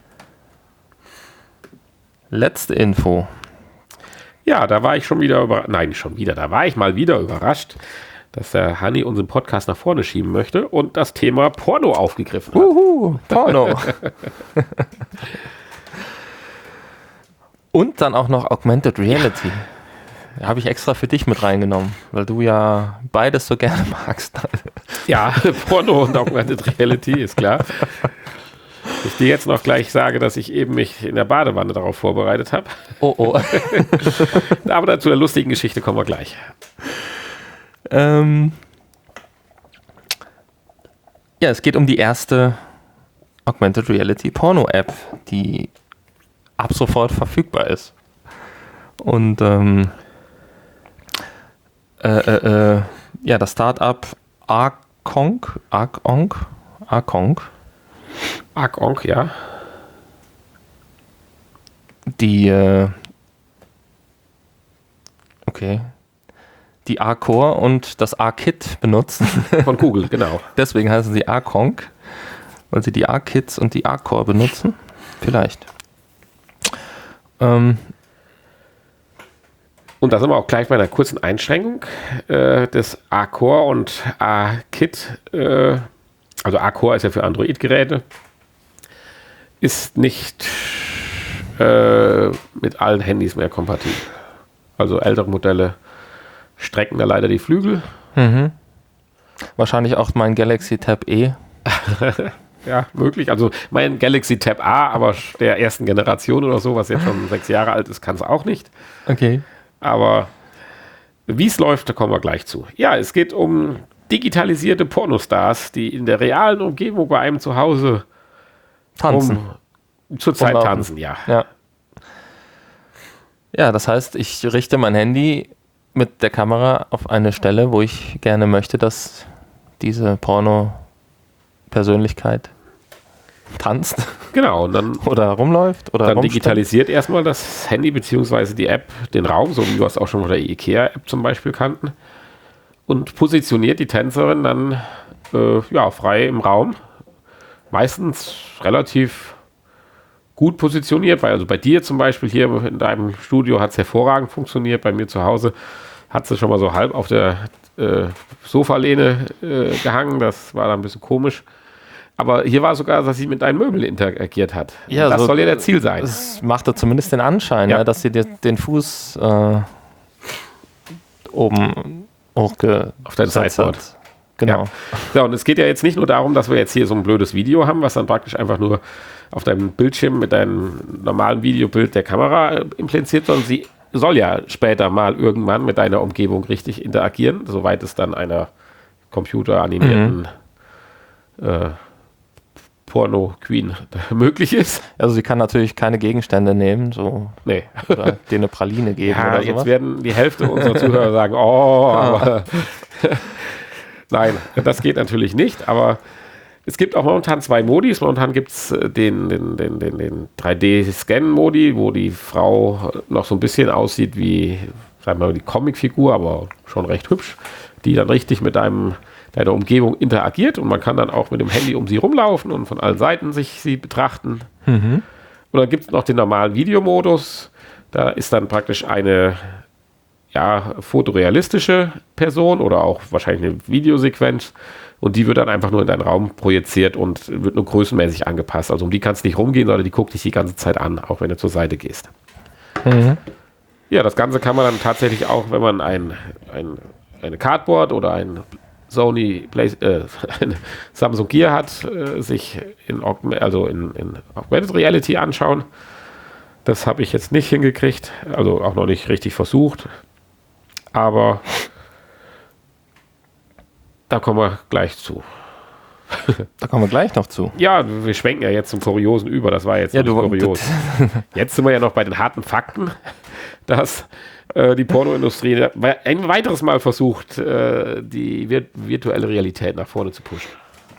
letzte Info. Ja, da war ich schon wieder überrascht. Nein, schon wieder. Da war ich mal wieder überrascht, dass der Hanni unseren Podcast nach vorne schieben möchte und das Thema Porno aufgegriffen hat. Uhu, Porno. Und dann auch noch Augmented Reality. Ja. Habe ich extra für dich mit reingenommen, weil du ja beides so gerne magst. Ja, Porno und Augmented Reality, ist klar. Ich dir jetzt noch gleich sage, dass ich eben mich in der Badewanne darauf vorbereitet habe. Oh, oh. Aber dazu der lustigen Geschichte kommen wir gleich. Ähm ja, es geht um die erste Augmented Reality Porno-App, die ab sofort verfügbar ist. Und ähm, äh, äh, äh, ja, das Startup Arkonk, Arkonk, Arkonk, Arkonk, ja. die äh, okay, die A-Core und das A-Kit benutzen. Von Google, genau. Deswegen heißen sie A-Conk, weil sie die A-Kits und die A-Core benutzen. Vielleicht. Ähm, Und da sind wir auch gleich bei einer kurzen Einschränkung äh, des A-Core und A-Kit. Äh, also A-Core ist ja für Android-Geräte. Ist nicht äh, mit allen Handys mehr kompatibel. Also ältere Modelle strecken da leider die Flügel. mhm. Wahrscheinlich auch mein Galaxy Tab E. Ja, möglich. Also mein Galaxy Tab A, aber der ersten Generation oder so, was jetzt schon sechs Jahre alt ist, kann es auch nicht. Okay. Aber wie es läuft, da kommen wir gleich zu. Ja, es geht um digitalisierte Pornostars, die in der realen Umgebung bei einem zu Hause Tanzen. Um, zur Zeit Rumlaufen. tanzen, ja. Ja. Ja, das heißt, ich richte mein Handy mit der Kamera auf eine Stelle, wo ich gerne möchte, dass diese Porno-Persönlichkeit tanzt. Genau, und dann, oder rumläuft oder dann rumsteht. digitalisiert erstmal das Handy bzw. die App den Raum, so wie wir es auch schon von der IKEA-App zum Beispiel kannten, und positioniert die Tänzerin dann äh, ja, frei im Raum. Meistens relativ gut positioniert, weil also bei dir zum Beispiel hier in deinem Studio hat es hervorragend funktioniert, bei mir zu Hause hat sie schon mal so halb auf der äh, Sofalehne äh, gehangen, das war dann ein bisschen komisch. Aber hier war sogar, dass sie mit deinen Möbeln interagiert hat. Ja, das so, soll ja der Ziel sein. Es machte zumindest den Anschein, Ja. ja, dass sie dir den Fuß äh, oben hochge Auf dein Sideboard. hat. Genau. Ja. So, und es geht ja jetzt nicht nur darum, dass wir jetzt hier so ein blödes Video haben, was dann praktisch einfach nur auf deinem Bildschirm mit deinem normalen Videobild der Kamera äh, impliziert, sondern sie soll ja später mal irgendwann mit deiner Umgebung richtig interagieren, soweit es dann einer computeranimierten mhm. äh, Porno-Queen möglich ist. Also sie kann natürlich keine Gegenstände nehmen, so Nee. oder dir eine Praline geben Ja, oder jetzt sowas. werden die Hälfte unserer Zuhörer sagen, oh, aber nein, das geht natürlich nicht, aber es gibt auch momentan zwei Modis. Momentan gibt es den, den, den, den, den drei D-Scan-Modi, wo die Frau noch so ein bisschen aussieht wie, sagen wir mal, die Comicfigur, aber schon recht hübsch, die dann richtig mit einem deiner Umgebung interagiert, und man kann dann auch mit dem Handy um sie rumlaufen und von allen Seiten sich sie betrachten. Mhm. Und dann gibt es noch den normalen Videomodus. Da ist dann praktisch eine ja, fotorealistische Person oder auch wahrscheinlich eine Videosequenz, und die wird dann einfach nur in deinen Raum projiziert und wird nur größenmäßig angepasst. Also um die kannst du nicht rumgehen, sondern die guckt dich die ganze Zeit an, auch wenn du zur Seite gehst. Mhm. Ja, das Ganze kann man dann tatsächlich auch, wenn man ein, ein, eine Cardboard oder ein Sony Play, äh, Samsung Gear hat, äh, sich in, also in, in Augmented Reality anschauen. Das habe ich jetzt nicht hingekriegt, also auch noch nicht richtig versucht. Aber da kommen wir gleich zu. Da kommen wir gleich noch zu. Ja, wir schwenken ja jetzt zum Kuriosen über. Das war jetzt Ja, nicht du- kurios. Jetzt sind wir ja noch bei den harten Fakten, dass äh, die Pornoindustrie ein weiteres Mal versucht, äh, die vir- virtuelle Realität nach vorne zu pushen.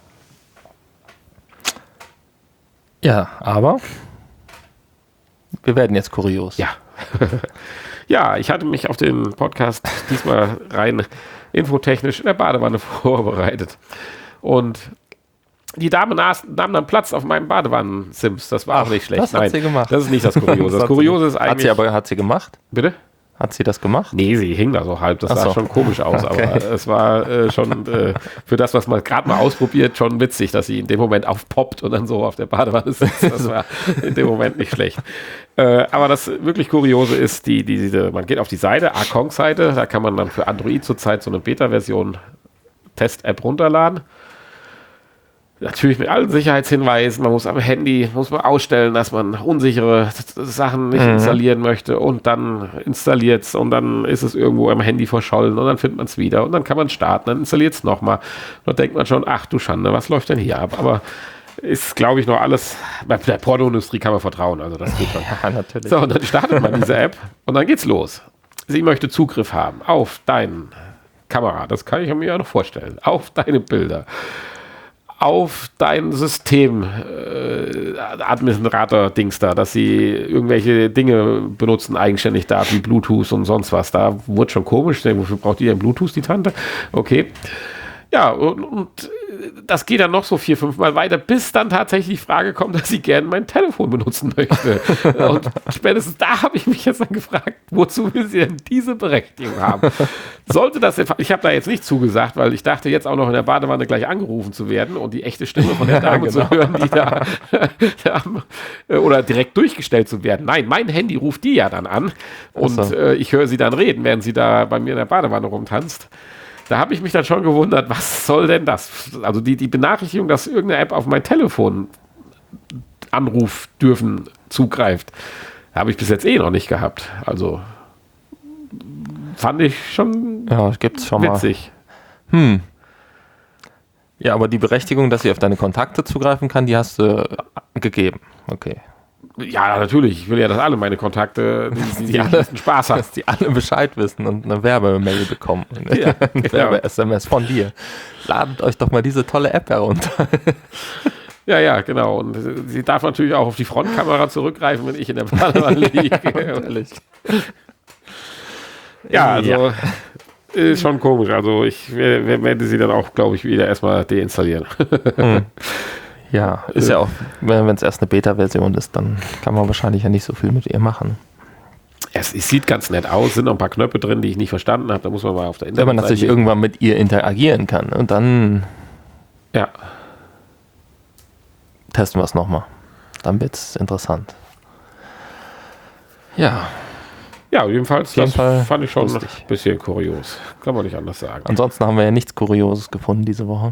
Ja, aber wir werden jetzt kurios. Ja. Ja, ich hatte mich auf den Podcast diesmal rein infotechnisch in der Badewanne vorbereitet. Und die Dame nas- nahm dann Platz auf meinem Badewannen-Sims. Das war auch nicht schlecht. das hat sie gemacht. Das ist nicht das Kuriose. Das hat Kuriose sie, ist eigentlich... Hat sie aber hat sie gemacht? Bitte? Hat sie das gemacht? Nee, sie hing da so halb. Das Ach sah so. schon komisch aus. Okay. Aber es war äh, schon äh, für das, was man gerade mal ausprobiert, schon witzig, dass sie in dem Moment aufpoppt und dann so auf der Badewanne sitzt. Das war in dem Moment nicht schlecht. Äh, aber das wirklich Kuriose ist, die, die, diese, man geht auf die Seite, A-Conk-Seite, da kann man dann für Android zurzeit so eine Beta-Version Test-App runterladen. Natürlich mit allen Sicherheitshinweisen. Man muss am Handy muss man ausstellen, dass man unsichere Sachen nicht Mhm. installieren möchte, und dann installiert es und dann ist es irgendwo am Handy verschollen und dann findet man es wieder und dann kann man starten, dann installiert es nochmal. Dann denkt man schon, ach du Schande, was läuft denn hier ab? Aber ist, glaube ich, noch alles, bei der Pornoindustrie kann man vertrauen, also das geht schon. Ja, natürlich. So, und dann startet man diese App und dann geht's los. Sie möchte Zugriff haben auf deine Kamera, das kann ich mir ja noch vorstellen, auf deine Bilder, auf dein System äh, Administrator-Dings da, dass sie irgendwelche Dinge benutzen, eigenständig da, wie Bluetooth und sonst was. Da wurde schon komisch. Wofür braucht ihr denn Bluetooth, die Tante? Okay. Ja, und, und das geht dann noch so vier, fünf Mal weiter, bis dann tatsächlich die Frage kommt, dass sie gerne mein Telefon benutzen möchte. Und spätestens da habe ich mich jetzt dann gefragt, wozu will sie denn diese Berechtigung haben? Sollte das, ich habe da jetzt nicht zugesagt, weil ich dachte jetzt auch noch in der Badewanne gleich angerufen zu werden und die echte Stimme von der Dame ja, genau. zu hören, die da, da oder direkt durchgestellt zu werden. Nein, mein Handy ruft die ja dann an und so. äh, ich höre sie dann reden, während sie da bei mir in der Badewanne rumtanzt. Da habe ich mich dann schon gewundert, was soll denn das? Also die, die Benachrichtigung, dass irgendeine App auf mein Telefon Anruf dürfen zugreift, habe ich bis jetzt eh noch nicht gehabt. Also fand ich schon ja, gibt's schon witzig. Mal. Hm. Ja, aber die Berechtigung, dass sie auf deine Kontakte zugreifen kann, die hast du gegeben. Okay. Ja, natürlich. Ich will ja, dass alle meine Kontakte die, die, die alle, Spaß haben. Dass die alle Bescheid wissen und eine Werbemail bekommen. Ja, eine genau. Werbe-S M S von dir. Ladet euch doch mal diese tolle App herunter. Ja, ja, genau. Und sie darf natürlich auch auf die Frontkamera zurückgreifen, wenn ich in der Badewanne liege. Ja, also ja. Ist schon komisch. Also ich werde sie dann auch, glaube ich, wieder erstmal deinstallieren. Hm. Ja, ist ja auch, wenn es erst eine Beta-Version ist, dann kann man wahrscheinlich ja nicht so viel mit ihr machen. Es, es sieht ganz nett aus, sind noch ein paar Knöpfe drin, die ich nicht verstanden habe, da muss man mal auf der Internet. Wenn man natürlich lesen. Irgendwann mit ihr interagieren kann und dann ja. testen wir es nochmal. Dann wird es interessant. Ja. Ja, jedenfalls, jeden das Fall fand ich schon lustig. ein bisschen kurios. Kann man nicht anders sagen. Ansonsten haben wir ja nichts Kurioses gefunden diese Woche.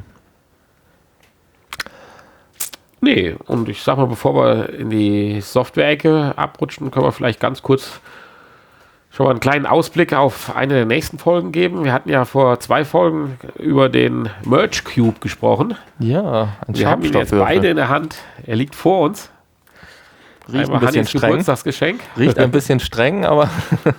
Nee, und ich sag mal, bevor wir in die Software-Ecke abrutschen, können wir vielleicht ganz kurz schon mal einen kleinen Ausblick auf eine der nächsten Folgen geben. Wir hatten ja vor zwei Folgen über den Merge Cube gesprochen. Ja, ein Wir haben ihn jetzt beide in der Hand. Er liegt vor uns. Riecht Einmal ein bisschen streng. Geburtstagsgeschenk. Riecht ein bisschen streng, aber...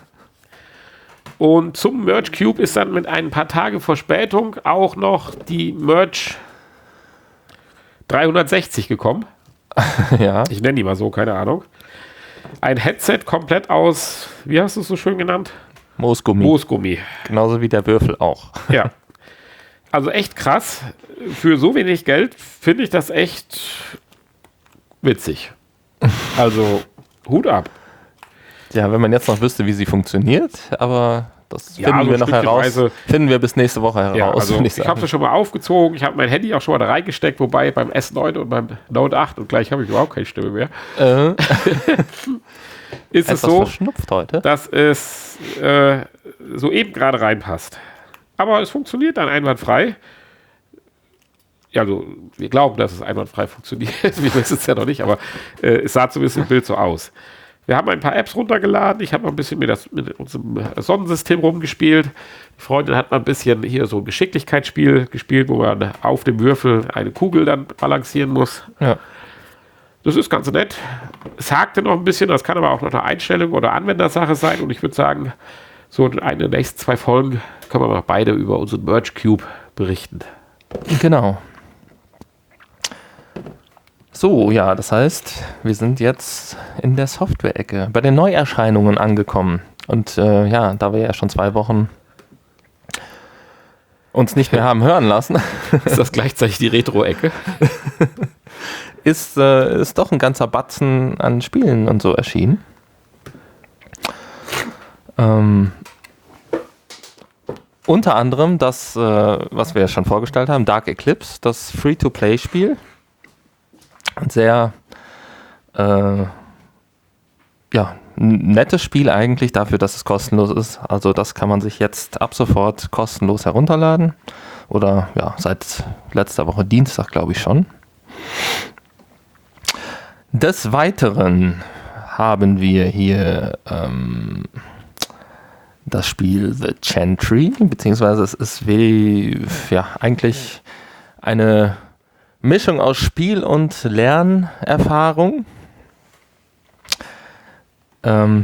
Und zum Merge Cube ist dann mit ein paar Tage Verspätung auch noch die Merge dreihundertsechzig gekommen. Ja. Ich nenne die mal so, keine Ahnung. Ein Headset komplett aus, wie hast du es so schön genannt? Moosgummi. Moosgummi. Genauso wie der Würfel auch. Ja. Also echt krass. Für so wenig Geld finde ich das echt witzig. Also Hut ab. Ja, wenn man jetzt noch wüsste, wie sie funktioniert, aber das finden ja, also wir noch heraus. Finden wir bis nächste Woche heraus. Ja, also ich ich habe es schon mal aufgezogen, ich habe mein Handy auch schon mal da reingesteckt, wobei beim S neun und beim Note acht und gleich habe ich überhaupt keine Stimme mehr. Äh. Ist es so, verschnupft heute, dass es äh, so eben gerade reinpasst. Aber es funktioniert dann einwandfrei. Ja, also wir glauben, dass es einwandfrei funktioniert. Wir wissen es ja noch nicht, aber äh, es sah zumindest im Bild so aus. Wir haben ein paar Apps runtergeladen. Ich habe noch ein bisschen mit, das, mit unserem Sonnensystem rumgespielt. Die Freundin hat mal ein bisschen hier so ein Geschicklichkeitsspiel gespielt, wo man auf dem Würfel eine Kugel dann balancieren muss. Ja. Das ist ganz nett. Es hakte noch ein bisschen, das kann aber auch noch eine Einstellung oder Anwendersache sein. Und ich würde sagen, so in einer der nächsten zwei Folgen können wir mal beide über unseren Merge Cube berichten. Genau. So, ja, das heißt, wir sind jetzt in der Software-Ecke, bei den Neuerscheinungen angekommen. Und äh, ja, da wir ja schon zwei Wochen uns nicht mehr haben hören lassen. Ist das gleichzeitig die Retro-Ecke? ist, äh, ist doch ein ganzer Batzen an Spielen und so erschienen. Ähm, unter anderem das, äh, was wir ja schon vorgestellt haben, Dark Eclipse, das Free-to-Play-Spiel. Ein sehr äh, ja, ein nettes Spiel eigentlich dafür, dass es kostenlos ist. Also das kann man sich jetzt ab sofort kostenlos herunterladen. Oder ja, seit letzter Woche Dienstag, glaube ich schon. Des Weiteren haben wir hier ähm, das Spiel The Chantry, beziehungsweise es ist wie, ja, eigentlich eine Mischung aus Spiel und Lernerfahrung. Ähm,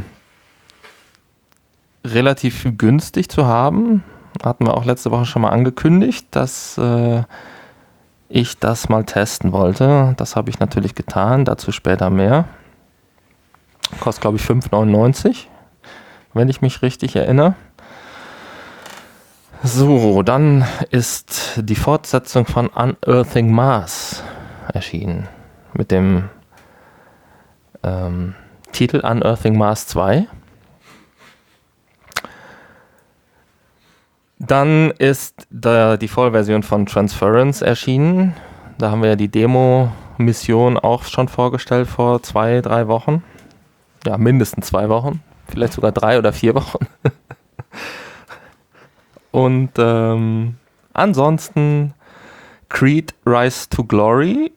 relativ günstig zu haben. Hatten wir auch letzte Woche schon mal angekündigt, dass äh, ich das mal testen wollte. Das habe ich natürlich getan, dazu später mehr. Kostet, glaube ich, fünf neunundneunzig, wenn ich mich richtig erinnere. So, dann ist die Fortsetzung von Unearthing Mars erschienen. Mit dem ähm, Titel Unearthing Mars zwei. Dann ist da die Vollversion von Transference erschienen. Da haben wir ja die Demo-Mission auch schon vorgestellt vor zwei, drei Wochen. Ja, mindestens zwei Wochen. Vielleicht sogar drei oder vier Wochen. Und ähm, ansonsten Creed Rise to Glory.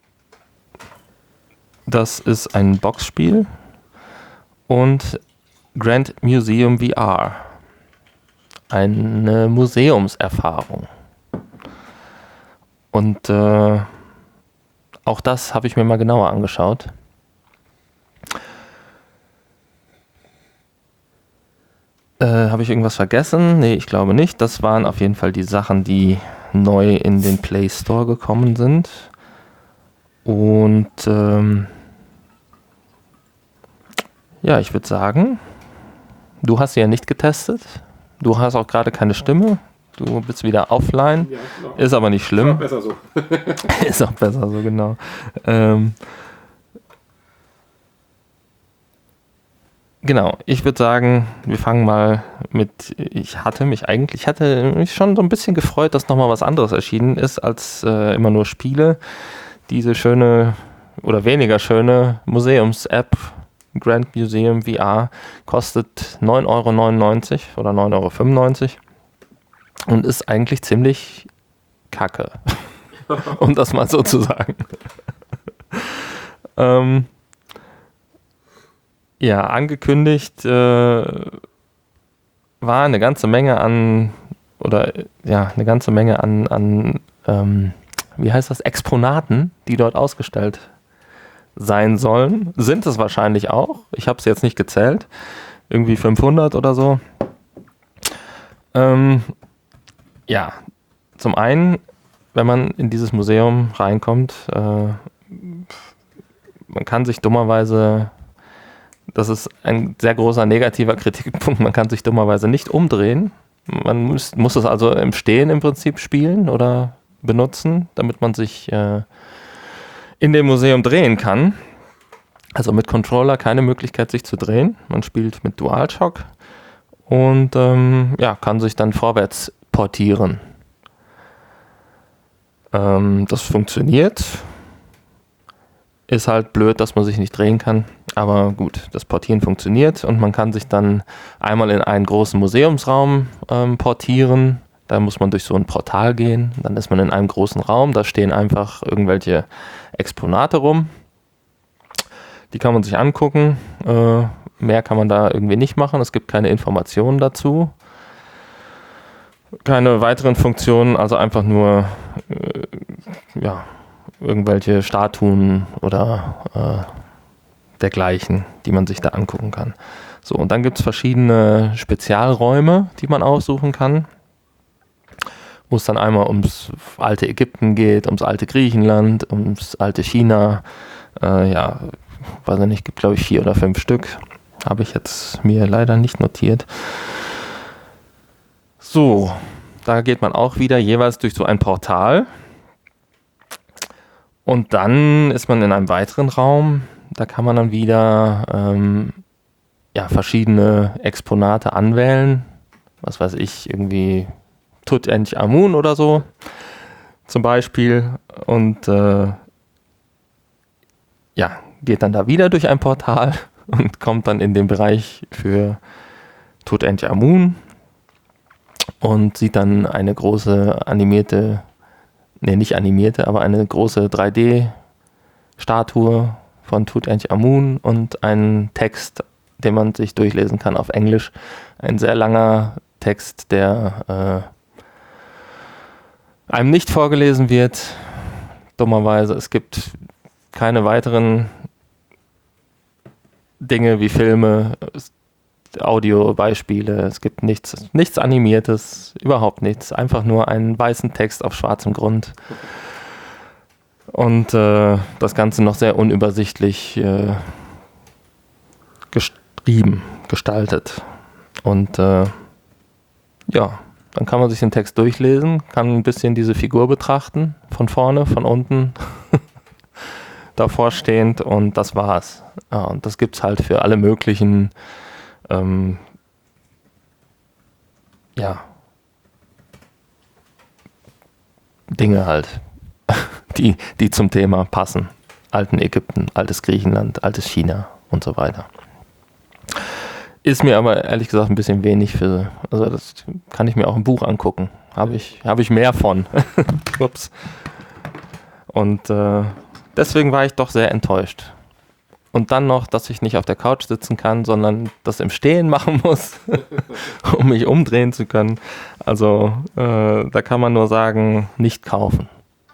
Das ist ein Boxspiel. Und Grand Museum V R. Eine Museumserfahrung. Und äh, auch das habe ich mir mal genauer angeschaut. Äh, habe ich irgendwas vergessen? Nee, ich glaube nicht. Das waren auf jeden Fall die Sachen, die neu in den Play Store gekommen sind. Und ähm, ja, ich würde sagen, du hast sie ja nicht getestet. Du hast auch gerade keine Stimme. Du bist wieder offline. Ja, genau. Ist aber nicht schlimm. Ist auch besser so. Ist auch besser so, genau. Ähm, genau, ich würde sagen, wir fangen mal mit, ich hatte mich eigentlich, ich hatte mich schon so ein bisschen gefreut, dass nochmal was anderes erschienen ist, als äh, immer nur Spiele. Diese schöne oder weniger schöne Museums-App Grand Museum V R kostet neun Euro neunundneunzig oder neun Euro fünfundneunzig und ist eigentlich ziemlich kacke, um das mal so zu sagen. ähm, ja, angekündigt äh, war eine ganze Menge an, oder ja, eine ganze Menge an, an ähm, wie heißt das, Exponaten, die dort ausgestellt sein sollen. Sind es wahrscheinlich auch. Ich habe es jetzt nicht gezählt. Irgendwie fünfhundert oder so. Ähm, ja, zum einen, wenn man in dieses Museum reinkommt, äh, man kann sich dummerweise, das ist ein sehr großer negativer Kritikpunkt, man kann sich dummerweise nicht umdrehen. Man muss, muss es also im Stehen im Prinzip spielen oder benutzen, damit man sich äh, in dem Museum drehen kann. Also mit Controller keine Möglichkeit, sich zu drehen. Man spielt mit DualShock und ähm, ja, kann sich dann vorwärts portieren. Ähm, das funktioniert. Ist halt blöd, dass man sich nicht drehen kann. Aber gut, das Portieren funktioniert und man kann sich dann einmal in einen großen Museumsraum ähm, portieren. Da muss man durch so ein Portal gehen. Dann ist man in einem großen Raum. Da stehen einfach irgendwelche Exponate rum. Die kann man sich angucken. Äh, mehr kann man da irgendwie nicht machen. Es gibt keine Informationen dazu. Keine weiteren Funktionen. Also einfach nur äh, ja, irgendwelche Statuen oder äh, dergleichen, die man sich da angucken kann. So, und dann gibt es verschiedene Spezialräume, die man aussuchen kann. Wo es dann einmal ums alte Ägypten geht, ums alte Griechenland, ums alte China. Äh, ja, weiß ich nicht, gibt glaube ich vier oder fünf Stück. Habe ich jetzt mir leider nicht notiert. So, da geht man auch wieder jeweils durch so ein Portal. Und dann ist man in einem weiteren Raum. Da kann man dann wieder ähm, ja, verschiedene Exponate anwählen. Was weiß ich, irgendwie Tutanchamun oder so zum Beispiel und äh, ja, geht dann da wieder durch ein Portal und kommt dann in den Bereich für Tutanchamun und sieht dann eine große animierte, ne nicht animierte, aber eine große drei D-Statue von Tutanchamun und einen Text, den man sich durchlesen kann auf Englisch. Ein sehr langer Text, der äh, einem nicht vorgelesen wird, dummerweise. Es gibt keine weiteren Dinge wie Filme, Audiobeispiele, es gibt nichts, nichts Animiertes, überhaupt nichts. Einfach nur einen weißen Text auf schwarzem Grund. Und äh, das Ganze noch sehr unübersichtlich äh, geschrieben, gestaltet. Und äh, ja, dann kann man sich den Text durchlesen, kann ein bisschen diese Figur betrachten, von vorne, von unten, davor stehend, und das war's. Ja, und das gibt's halt für alle möglichen ähm, ja, Dinge halt, die, die zum Thema passen. Alten Ägypten, altes Griechenland, altes China und so weiter. Ist mir aber ehrlich gesagt ein bisschen wenig für, also das kann ich mir auch im Buch angucken. Habe ich, habe ich mehr von. Ups. Und äh, deswegen war ich doch sehr enttäuscht. Und dann noch, dass ich nicht auf der Couch sitzen kann, sondern das im Stehen machen muss, um mich umdrehen zu können. Also äh, da kann man nur sagen, nicht kaufen.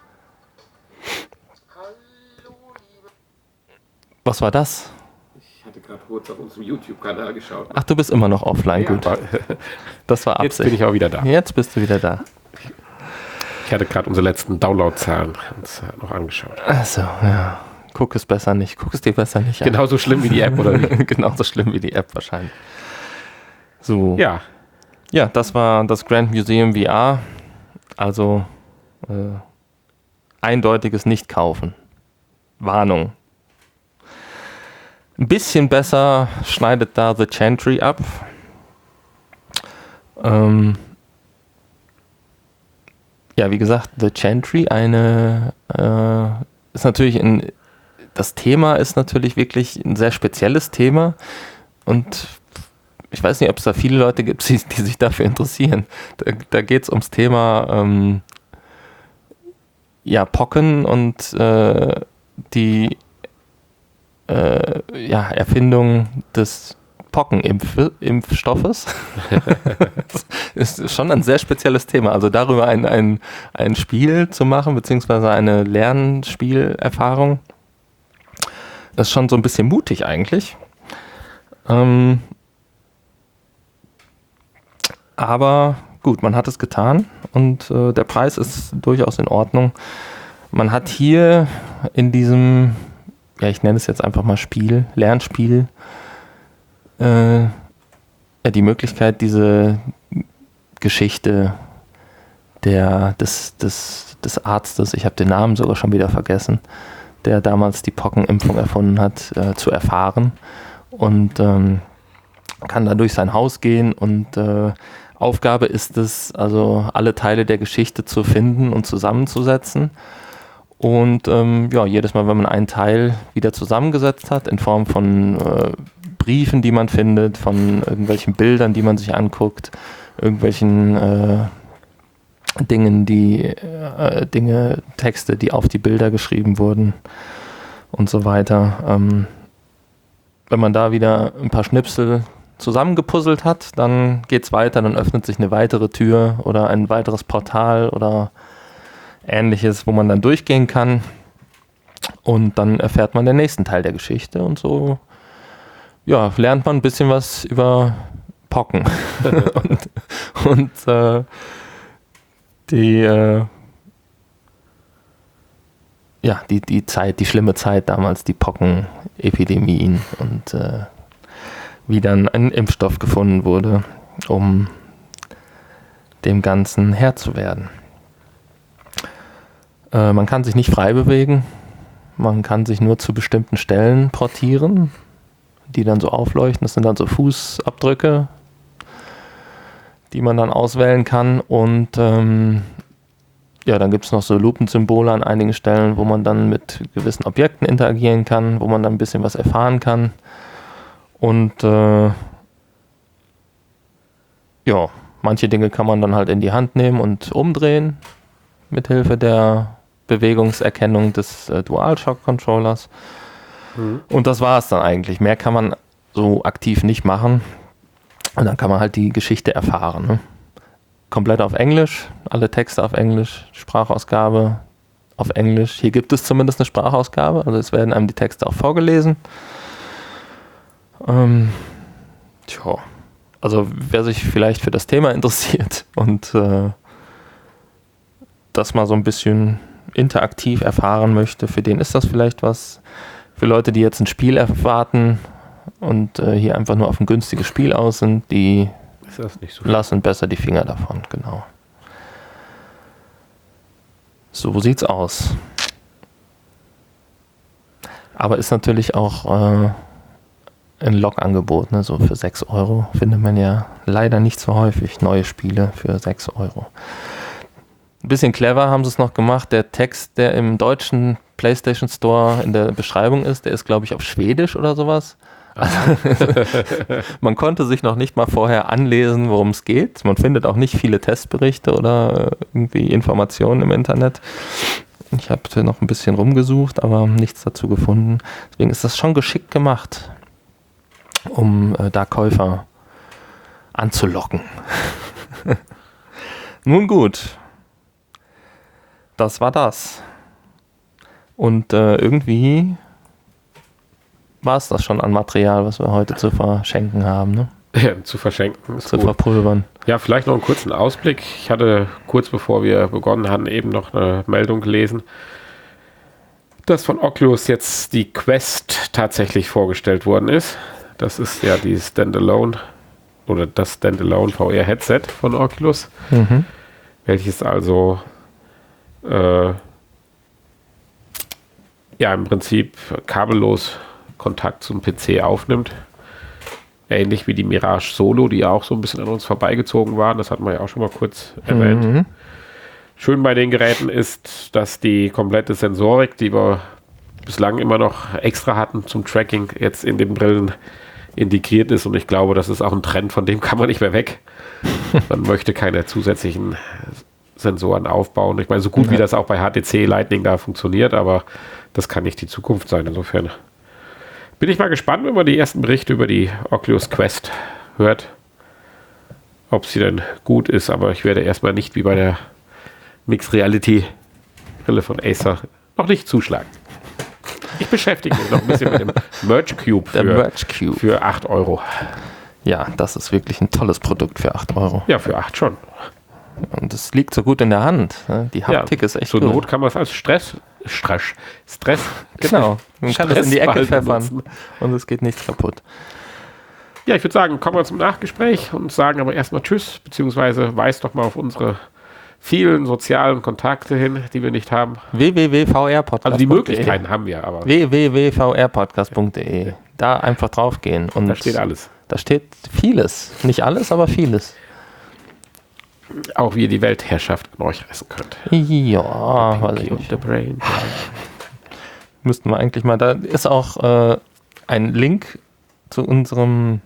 Was war das? Ich hatte gerade kurz auf unserem YouTube-Kanal geschaut. Ach, du bist immer noch offline, ja, gut. Das war Absicht. Jetzt bin ich auch wieder da. Jetzt bist du wieder da. Ich hatte gerade unsere letzten Download-Zahlen uns noch angeschaut. Achso, ja. Guck es besser nicht. Guck es dir besser nicht an. Genauso schlimm wie die App, oder wie? Genauso schlimm wie die App wahrscheinlich. So. Ja. Ja, das war das Grand Museum V R. Also äh, eindeutiges Nicht-Kaufen. Warnung. Ein bisschen besser schneidet da The Chantry ab. Ähm, ja, wie gesagt, The Chantry, eine äh, ist natürlich ein, das Thema ist natürlich wirklich ein sehr spezielles Thema, und ich weiß nicht, ob es da viele Leute gibt, die, die sich dafür interessieren. Da, da geht es ums Thema ähm, ja, Pocken und äh, die Äh, ja, Erfindung des Pockenimpfstoffes. Das ist schon ein sehr spezielles Thema. Also darüber ein, ein, ein Spiel zu machen, beziehungsweise eine Lernspielerfahrung, das ist schon so ein bisschen mutig eigentlich. Ähm, aber gut, man hat es getan, und äh, der Preis ist durchaus in Ordnung. Man hat hier in diesem, ja, ich nenne es jetzt einfach mal Spiel, Lernspiel, äh, ja, die Möglichkeit, diese Geschichte der, des, des, des Arztes, ich habe den Namen sogar schon wieder vergessen, der damals die Pockenimpfung erfunden hat, äh, zu erfahren, und ähm, kann da durch sein Haus gehen, und äh, Aufgabe ist es, also alle Teile der Geschichte zu finden und zusammenzusetzen. Und ähm, ja, jedes Mal, wenn man einen Teil wieder zusammengesetzt hat, in Form von äh, Briefen, die man findet, von irgendwelchen Bildern, die man sich anguckt, irgendwelchen äh, Dingen, die äh, Dinge, Texte, die auf die Bilder geschrieben wurden und so weiter. Ähm, wenn man da wieder ein paar Schnipsel zusammengepuzzelt hat, dann geht's weiter, dann öffnet sich eine weitere Tür oder ein weiteres Portal oder Ähnliches, wo man dann durchgehen kann, und dann erfährt man den nächsten Teil der Geschichte, und so ja, lernt man ein bisschen was über Pocken und, und äh, die äh, ja, die, die Zeit, die schlimme Zeit damals, die Pockenepidemien, und äh, wie dann ein Impfstoff gefunden wurde, um dem Ganzen Herr zu werden. Äh, man kann sich nicht frei bewegen, man kann sich nur zu bestimmten Stellen portieren, die dann so aufleuchten. Das sind dann so Fußabdrücke, die man dann auswählen kann, und ähm, ja, dann gibt es noch so Lupensymbole an einigen Stellen, wo man dann mit gewissen Objekten interagieren kann, wo man dann ein bisschen was erfahren kann, und äh, ja, manche Dinge kann man dann halt in die Hand nehmen und umdrehen, mithilfe der Bewegungserkennung des äh, DualShock-Controllers. Mhm. Und das war es dann eigentlich. Mehr kann man so aktiv nicht machen. Und dann kann man halt die Geschichte erfahren. Ne? Komplett auf Englisch, alle Texte auf Englisch, Sprachausgabe auf Englisch. Hier gibt es zumindest eine Sprachausgabe, also es werden einem die Texte auch vorgelesen. Ähm, tja, also wer sich vielleicht für das Thema interessiert und äh, das mal so ein bisschen interaktiv erfahren möchte, für den ist das vielleicht was. Für Leute, die jetzt ein Spiel erwarten und äh, hier einfach nur auf ein günstiges Spiel aus sind, die ist das nicht so lassen besser die Finger davon, genau. So sieht's aus. Aber ist natürlich auch äh, ein Log-Angebot, ne? So für sechs Euro findet man ja leider nicht so häufig neue Spiele für sechs Euro. Ein bisschen clever haben sie es noch gemacht. Der Text, der im deutschen PlayStation Store in der Beschreibung ist, der ist, glaube ich, auf Schwedisch oder sowas. Also, man konnte sich noch nicht mal vorher anlesen, worum es geht. Man findet auch nicht viele Testberichte oder irgendwie Informationen im Internet. Ich habe noch ein bisschen rumgesucht, aber nichts dazu gefunden. Deswegen ist das schon geschickt gemacht, um äh, da Käufer anzulocken. Nun gut. Das war das. Und äh, irgendwie war es das schon an Material, was wir heute zu verschenken haben, ne? Ja, zu verschenken. Ist zu gut. Verpulvern. Ja, vielleicht noch einen kurzen Ausblick. Ich hatte kurz bevor wir begonnen hatten, eben noch eine Meldung gelesen, dass von Oculus jetzt die Quest tatsächlich vorgestellt worden ist. Das ist ja die Standalone oder das Standalone V R-Headset von Oculus, Mhm. welches also äh, ja im Prinzip kabellos Kontakt zum P C aufnimmt. Ähnlich wie die Mirage Solo, die ja auch so ein bisschen an uns vorbeigezogen waren. Das hatten wir ja auch schon mal kurz erwähnt. Mhm. Schön bei den Geräten ist, dass die komplette Sensorik, die wir bislang immer noch extra hatten zum Tracking, jetzt in den Brillen integriert ist. Und ich glaube, das ist auch ein Trend, von dem kann man nicht mehr weg. Man möchte keine zusätzlichen Sensoren aufbauen. Ich meine, so gut Ja. wie das auch bei H T C Lightning da funktioniert, aber das kann nicht die Zukunft sein. Insofern bin ich mal gespannt, wenn man die ersten Berichte über die Oculus Quest hört, ob sie denn gut ist. Aber ich werde erstmal nicht wie bei der Mixed Reality Brille von Acer noch nicht zuschlagen. Ich beschäftige mich noch ein bisschen mit dem Merge Cube Der für, Merge Cube. für acht Euro. Ja, das ist wirklich ein tolles Produkt für acht Euro. Ja, für acht schon. Und es liegt so gut in der Hand. Ne? Die Haptik ja, ist echt zur gut. Not kann man es als Stress, Stress, Stress, Genau, man kann es in die Ecke Stressball pfeffern benutzen. und es geht nichts kaputt. Ja, ich würde sagen, kommen wir zum Nachgespräch und sagen aber erstmal Tschüss, beziehungsweise weist doch mal auf unsere vielen sozialen Kontakte hin, die wir nicht haben. w w w punkt v r podcast punkt d e Also die Möglichkeiten haben wir, aber w w w punkt v r podcast punkt d e. Da einfach draufgehen. Und da steht alles. Da steht vieles. Nicht alles, aber vieles. Auch wie ihr die Weltherrschaft an euch reißen könnt. Ja, weiß ich und nicht. the Brain. Müssten wir eigentlich mal, da ist auch äh, ein Link zu unserem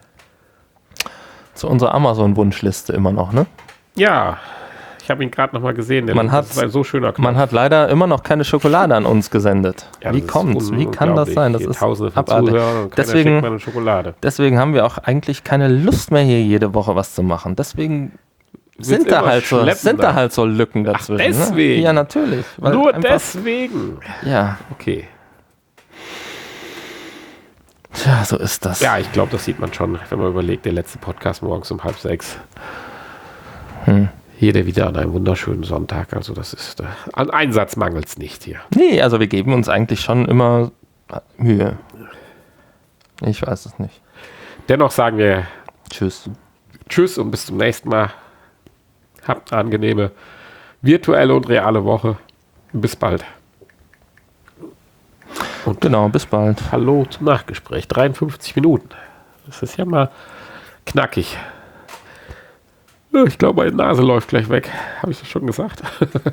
zu unserer Amazon-Wunschliste immer noch, ne? Ja, ich habe ihn gerade noch mal gesehen. Der Man das hat- ist ein so schöner Knopf. Man hat leider immer noch keine Schokolade an uns gesendet. Ja, Wie das ist kommt's? Wie kann das unglaublich. sein? Das Hier ist Tausende von abartig. Zuhörern und keiner Deswegen- schickt mal eine Schokolade. Deswegen haben wir auch eigentlich keine Lust mehr, hier jede Woche was zu machen. Deswegen sind da, immer halt so, schleppender. sind da halt so Lücken dazwischen. deswegen? Ne? Ja, natürlich. weil Nur einfach- deswegen. Ja, Okay. tja, so ist das. Ja, ich glaube, das sieht man schon, wenn man überlegt, der letzte Podcast morgens um halb sechs. Hm. Hier der wieder an einem wunderschönen Sonntag. Also das ist, äh, an Einsatz mangelt es nicht hier. Nee, also wir geben uns eigentlich schon immer Mühe. Ich weiß es nicht. Dennoch sagen wir Tschüss. Tschüss und bis zum nächsten Mal. Habt eine angenehme virtuelle und reale Woche. Bis bald. Und Genau, bis bald. hallo zum Nachgespräch. dreiundfünfzig Minuten. Das ist ja mal knackig. Ja, ich glaube, meine Nase läuft gleich weg. Habe ich das schon gesagt?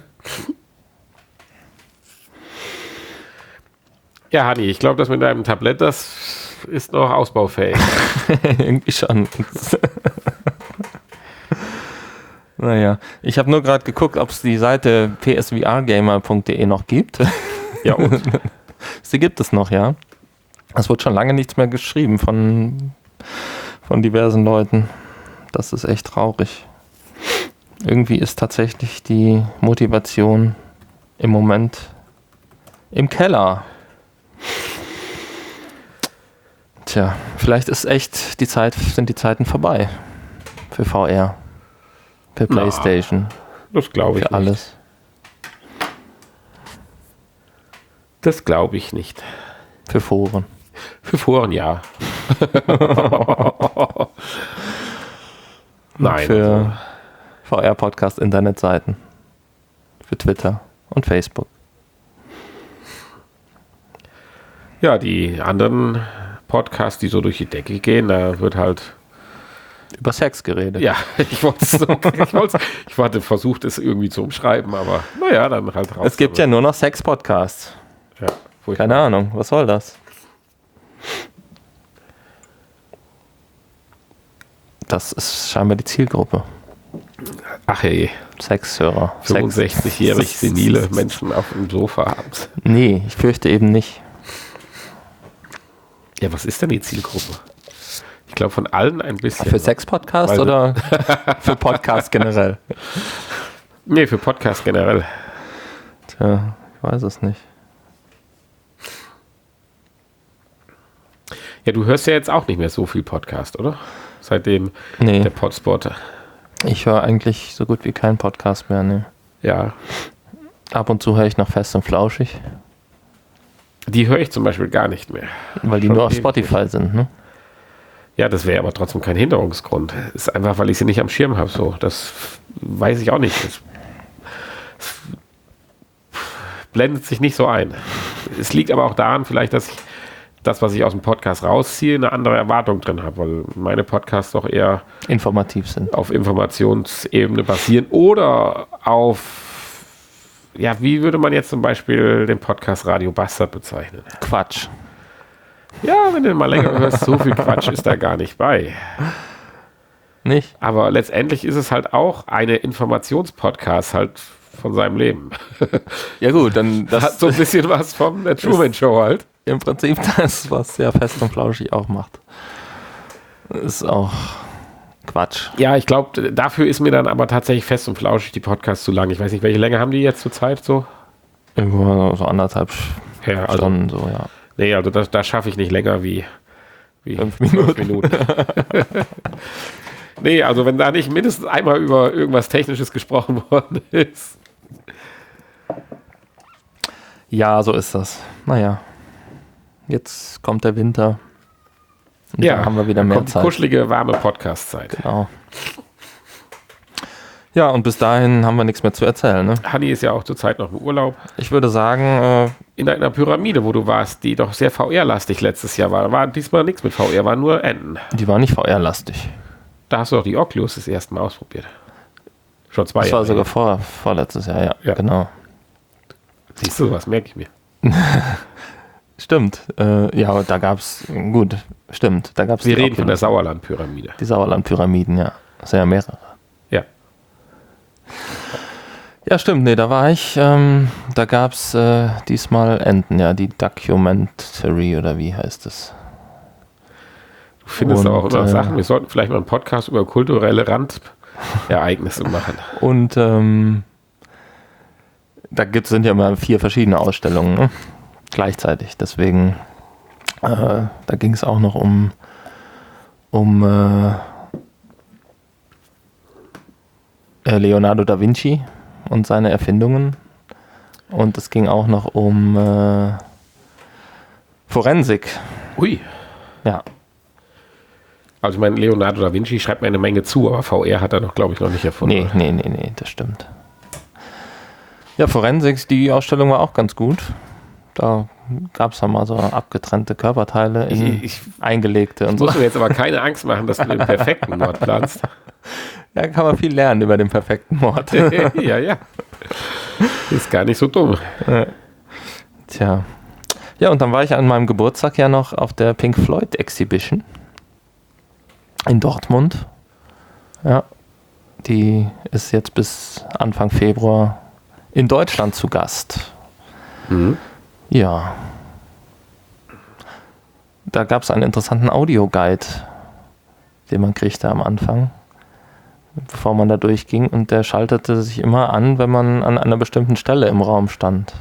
Ja, Hanni, ich glaube, das mit deinem Tablett, das ist noch ausbaufähig. Irgendwie schon. Naja, ich habe nur gerade geguckt, ob es die Seite p s v r gamer punkt d e noch gibt. Ja, und? Sie gibt es noch, ja. Es wird schon lange nichts mehr geschrieben von, von diversen Leuten. Das ist echt traurig. Irgendwie ist tatsächlich die Motivation im Moment im Keller. Tja, vielleicht ist echt die Zeit, sind die Zeiten vorbei für V R, für Na, PlayStation, Das glaube ich für nicht. alles. Das glaube ich nicht. Für Foren. Für Foren, ja. Nein. Für also. V R-Podcast-Internetseiten. Für Twitter und Facebook. Ja, die anderen Podcasts, die so durch die Decke gehen, da wird halt über Sex geredet. Ja, ich wollte es so, ich, ich hatte versucht, es irgendwie zu umschreiben, aber naja, dann halt raus. Es gibt ja nur noch Sex-Podcasts. Ja, keine Ahnung, was soll das? Das ist scheinbar die Zielgruppe. Ach hey. Sexhörer. fünfundsechzigjährig senile Menschen auf dem Sofa abends. Nee, ich fürchte eben nicht. Ja, was ist denn die Zielgruppe? Ich glaube von allen ein bisschen. Für Sex-Podcast oder für Podcast generell? Nee, für Podcast generell. Tja, ich weiß es nicht. Ja, du hörst ja jetzt auch nicht mehr so viel Podcast, oder? Seitdem nee. der Podspot. Ich höre eigentlich so gut wie keinen Podcast mehr, ne. Ja. Ab und zu höre ich noch Fest und Flauschig. Die höre ich zum Beispiel gar nicht mehr. Weil die Schon nur auf Spotify nicht. sind, ne? Ja, das wäre aber trotzdem kein Hinderungsgrund. Das ist einfach, weil ich sie nicht am Schirm habe. So, das weiß ich auch nicht. Das, das blendet sich nicht so ein. Es liegt aber auch daran, vielleicht, dass ich das, was ich aus dem Podcast rausziehe, eine andere Erwartung drin habe, weil meine Podcasts doch eher informativ sind, auf Informationsebene basieren oder auf, ja, wie würde man jetzt zum Beispiel den Podcast Radio Bastard bezeichnen? Quatsch. Ja, wenn du mal länger hörst, so viel Quatsch ist da gar nicht bei. Nicht? Aber letztendlich ist es halt auch eine Informationspodcast halt von seinem Leben. Ja gut, dann das hat so ein bisschen was von der Truman Show halt. Im Prinzip das, was ja Fest und Flauschig auch macht. Ist auch Quatsch. Ja, ich glaube, dafür ist mir dann aber tatsächlich Fest und Flauschig die Podcasts zu lang. Ich weiß nicht, welche Länge haben die jetzt zur Zeit so? Irgendwo so anderthalb ja, also, Stunden, so, ja. Nee, also das, das schaffe ich nicht länger wie, wie fünf Minuten. Fünf Minuten. Nee, also wenn da nicht mindestens einmal über irgendwas Technisches gesprochen worden ist. Ja, so ist das. Naja. Jetzt kommt der Winter. Und ja, dann haben wir wieder mehr kommt Zeit. Die kuschelige, warme Podcast-Zeit. Genau. Ja, und bis dahin haben wir nichts mehr zu erzählen. Ne? Hanni ist ja auch zurzeit noch im Urlaub. Ich würde sagen... Äh, in einer Pyramide, wo du warst, die doch sehr V R-lastig letztes Jahr war. War diesmal nichts mit V R, war nur Enten. Die war nicht V R-lastig. Da hast du doch die Oculus das erste Mal ausprobiert. Schon zwei das Jahre. Das war sogar vor, vorletztes Jahr, ja, ja. Genau. Siehst du, was merke ich mir. Stimmt. Äh, ja, da gab es, gut, stimmt. Da gab's Wir reden Oculus. von der Sauerland-Pyramide. Die Sauerland-Pyramiden, ja. Das sind ja mehrere. Ja. Ja, stimmt, nee, da war ich. Ähm, da gab es äh, diesmal Enten, ja, die Documentary oder wie heißt es? Du findest und, auch immer äh, Sachen. Wir sollten vielleicht mal einen Podcast über kulturelle Randereignisse machen. Und ähm, da gibt's, sind ja immer vier verschiedene Ausstellungen, ne? Gleichzeitig. Deswegen, äh, da ging es auch noch um, um äh, Leonardo da Vinci und seine Erfindungen. Und es ging auch noch um äh, Forensik. Ui. Ja. Also ich meine, Leonardo da Vinci schreibt mir eine Menge zu, aber V R hat er noch, glaube ich, noch nicht erfunden. Nee, nee, nee, nee, das stimmt. Ja, Forensik, die Ausstellung war auch ganz gut. Da gab es ja mal so abgetrennte Körperteile in ich, ich, eingelegte und ich so. Musst du jetzt aber keine Angst machen, dass du den perfekten Mord planst. Ja, kann man viel lernen über den perfekten Mord. Ja, ja. Ist gar nicht so dumm. Tja. Ja, und dann war ich an meinem Geburtstag ja noch auf der Pink Floyd Exhibition in Dortmund. Ja. Die ist jetzt bis Anfang Februar in Deutschland zu Gast. Mhm. Ja. Da gab es einen interessanten Audioguide, den man kriegte am Anfang, bevor man da durchging, und der schaltete sich immer an, wenn man an einer bestimmten Stelle im Raum stand.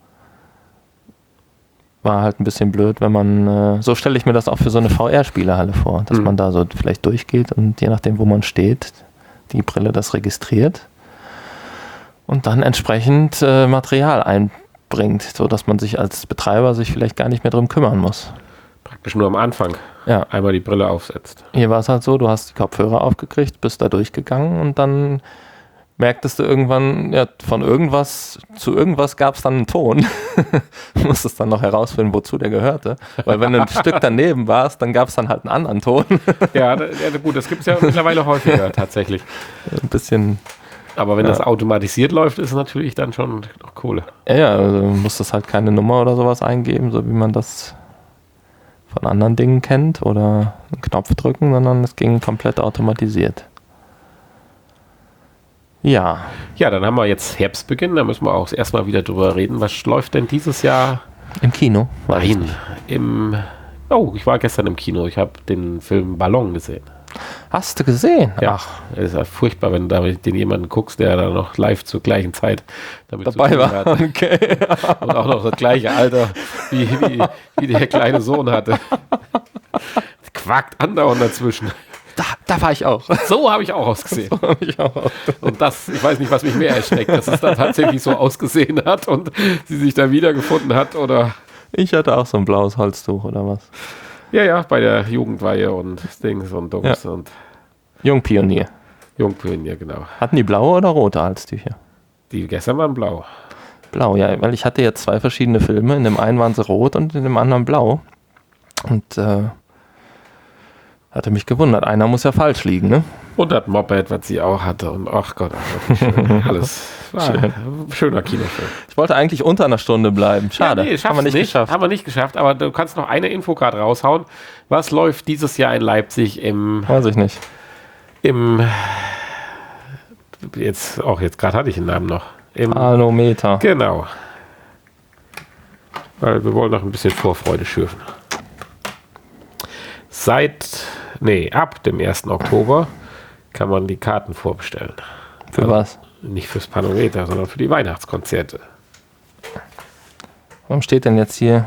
War halt ein bisschen blöd, wenn man, äh, so stelle ich mir das auch für so eine V R-Spielehalle vor, dass mhm. man da so vielleicht durchgeht und je nachdem, wo man steht, die Brille das registriert und dann entsprechend äh, Material bringt, sodass man sich als Betreiber sich vielleicht gar nicht mehr drum kümmern muss. Praktisch nur am Anfang Ja. einmal die Brille aufsetzt. Hier war es halt so, du hast die Kopfhörer aufgekriegt, bist da durchgegangen und dann merktest du irgendwann, ja, von irgendwas zu irgendwas gab es dann einen Ton. Du musstest dann noch herausfinden, wozu der gehörte. Weil wenn du ein Stück daneben warst, dann gab es dann halt einen anderen Ton. Ja, da, ja gut, das gibt es ja mittlerweile häufiger tatsächlich. Ein bisschen, Aber wenn Ja. das automatisiert läuft, ist es natürlich dann schon noch Kohle. ja, ja, also du musstest halt keine Nummer oder sowas eingeben, so wie man das von anderen Dingen kennt oder einen Knopf drücken, sondern es ging komplett automatisiert. Ja, Ja, dann haben wir jetzt Herbstbeginn, da müssen wir auch erstmal wieder drüber reden. Was läuft denn dieses Jahr? im Kino. Weiß ich Nein, nicht. im... Oh, ich war gestern im Kino, ich habe den Film Ballon gesehen. Hast du gesehen? Ja, Ach, es ist ja furchtbar, wenn du da den jemanden guckst, der da noch live zur gleichen Zeit damit dabei zu tun war. hat. Okay. Und auch noch das gleiche Alter, wie, wie, wie der kleine Sohn hatte. Quackt andauernd dazwischen. Da, da war ich auch. So habe ich auch ausgesehen. Hab ich auch. Und das, ich weiß nicht, was mich mehr erschreckt, dass es dann tatsächlich so ausgesehen hat und sie sich da wiedergefunden hat oder... Ich hatte auch so ein blaues Holztuch oder was. Ja, ja, bei der Jugendweihe und Dings und Dums und Jungpionier. Jungpionier, genau. Hatten die blaue oder rote Halstücher? Die gestern waren blau. Blau, ja, weil ich hatte jetzt zwei verschiedene Filme. In dem einen waren sie rot und in dem anderen blau. Und äh, hatte mich gewundert. Einer muss ja falsch liegen, ne? Und das Moped, was sie auch hatte. Und ach Gott, ach, schön. Alles war Schön. ein schöner Kinofilm. Ich wollte eigentlich unter einer Stunde bleiben. Schade. Ja, nee, haben wir nicht, geschafft. Haben wir nicht geschafft, aber du kannst noch eine Infocard raushauen. Was läuft dieses Jahr in Leipzig im, Weiß ich nicht. im jetzt, auch jetzt gerade hatte ich den Namen noch. Im, Manometer. Genau. Weil wir wollen noch ein bisschen Vorfreude schürfen. Seit, nee, ab dem ersten Oktober kann man die Karten vorbestellen. Für was? Nicht fürs Panometer, sondern für die Weihnachtskonzerte. Warum steht denn jetzt hier?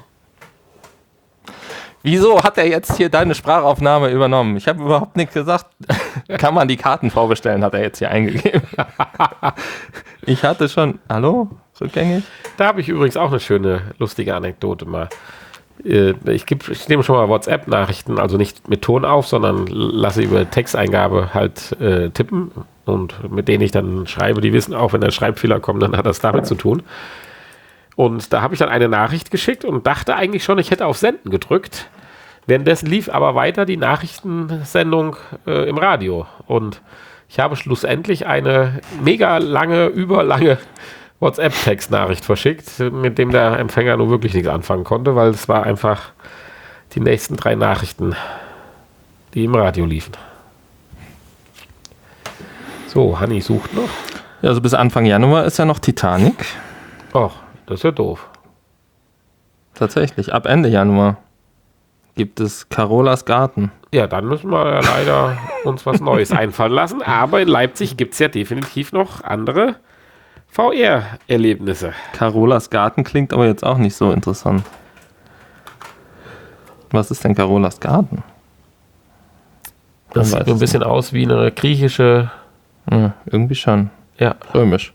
Wieso hat er jetzt hier deine Sprachaufnahme übernommen? Ich habe überhaupt nichts gesagt. Kann man die Karten vorbestellen, hat er jetzt hier eingegeben. Ich hatte schon... Hallo? Rückgängig? Da habe ich übrigens auch eine schöne, lustige Anekdote mal. Äh, Ich, geb, ich nehme schon mal WhatsApp-Nachrichten, also nicht mit Ton auf, sondern lasse über Texteingabe halt äh, tippen. Und mit denen ich dann schreibe, die wissen auch, wenn der Schreibfehler kommt, dann hat das damit zu tun. Und da habe ich dann eine Nachricht geschickt und dachte eigentlich schon, ich hätte auf Senden gedrückt. Währenddessen lief aber weiter die Nachrichtensendung äh, im Radio. Und ich habe schlussendlich eine mega lange, überlange WhatsApp-Textnachricht verschickt, mit dem der Empfänger nur wirklich nichts anfangen konnte, weil es war einfach die nächsten drei Nachrichten, die im Radio liefen. So, Hanni sucht noch. Ja, also bis Anfang Januar ist ja noch Titanic. Och, das ist ja doof. Tatsächlich, ab Ende Januar gibt es Carolas Garten. Ja, dann müssen wir ja leider uns was Neues einfallen lassen. Aber in Leipzig gibt es ja definitiv noch andere V R-Erlebnisse. Carolas Garten klingt aber jetzt auch nicht so interessant. Was ist denn Carolas Garten? Das Man sieht weiß so ein es bisschen aus wie eine griechische... Ja, irgendwie schon. Ja, Römisch.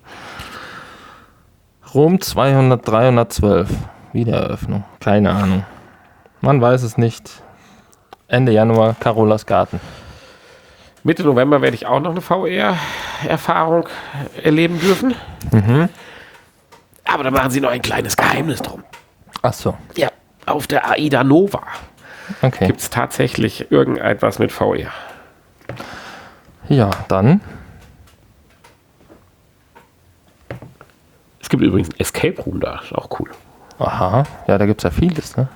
Rom zweihundert, dreihundertzwölf. Wiedereröffnung. Keine Ahnung. Man weiß es nicht. Ende Januar, Carolas Garten. Mitte November werde ich auch noch eine V R-Erfahrung erleben dürfen. Mhm. Aber da machen sie noch ein kleines Geheimnis drum. Ach so. Ja, auf der AIDA Nova Okay. gibt es tatsächlich irgendetwas mit V R. Ja, dann. Es gibt übrigens ein Escape Room da, ist auch cool. Aha. Ja, da gibt es ja vieles, ne?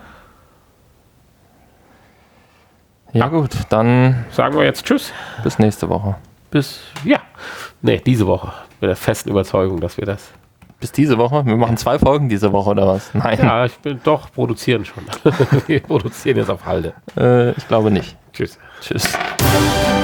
Ja, gut. Dann Sagen wir jetzt Tschüss. bis nächste Woche. Bis, ja, nee, diese Woche. Mit der festen Überzeugung, dass wir das... Bis diese Woche? Wir machen zwei Folgen diese Woche oder was? Nein. Ja, ich bin doch produzieren schon. Wir produzieren jetzt auf Halde. Äh, ich glaube nicht. Tschüss. Tschüss.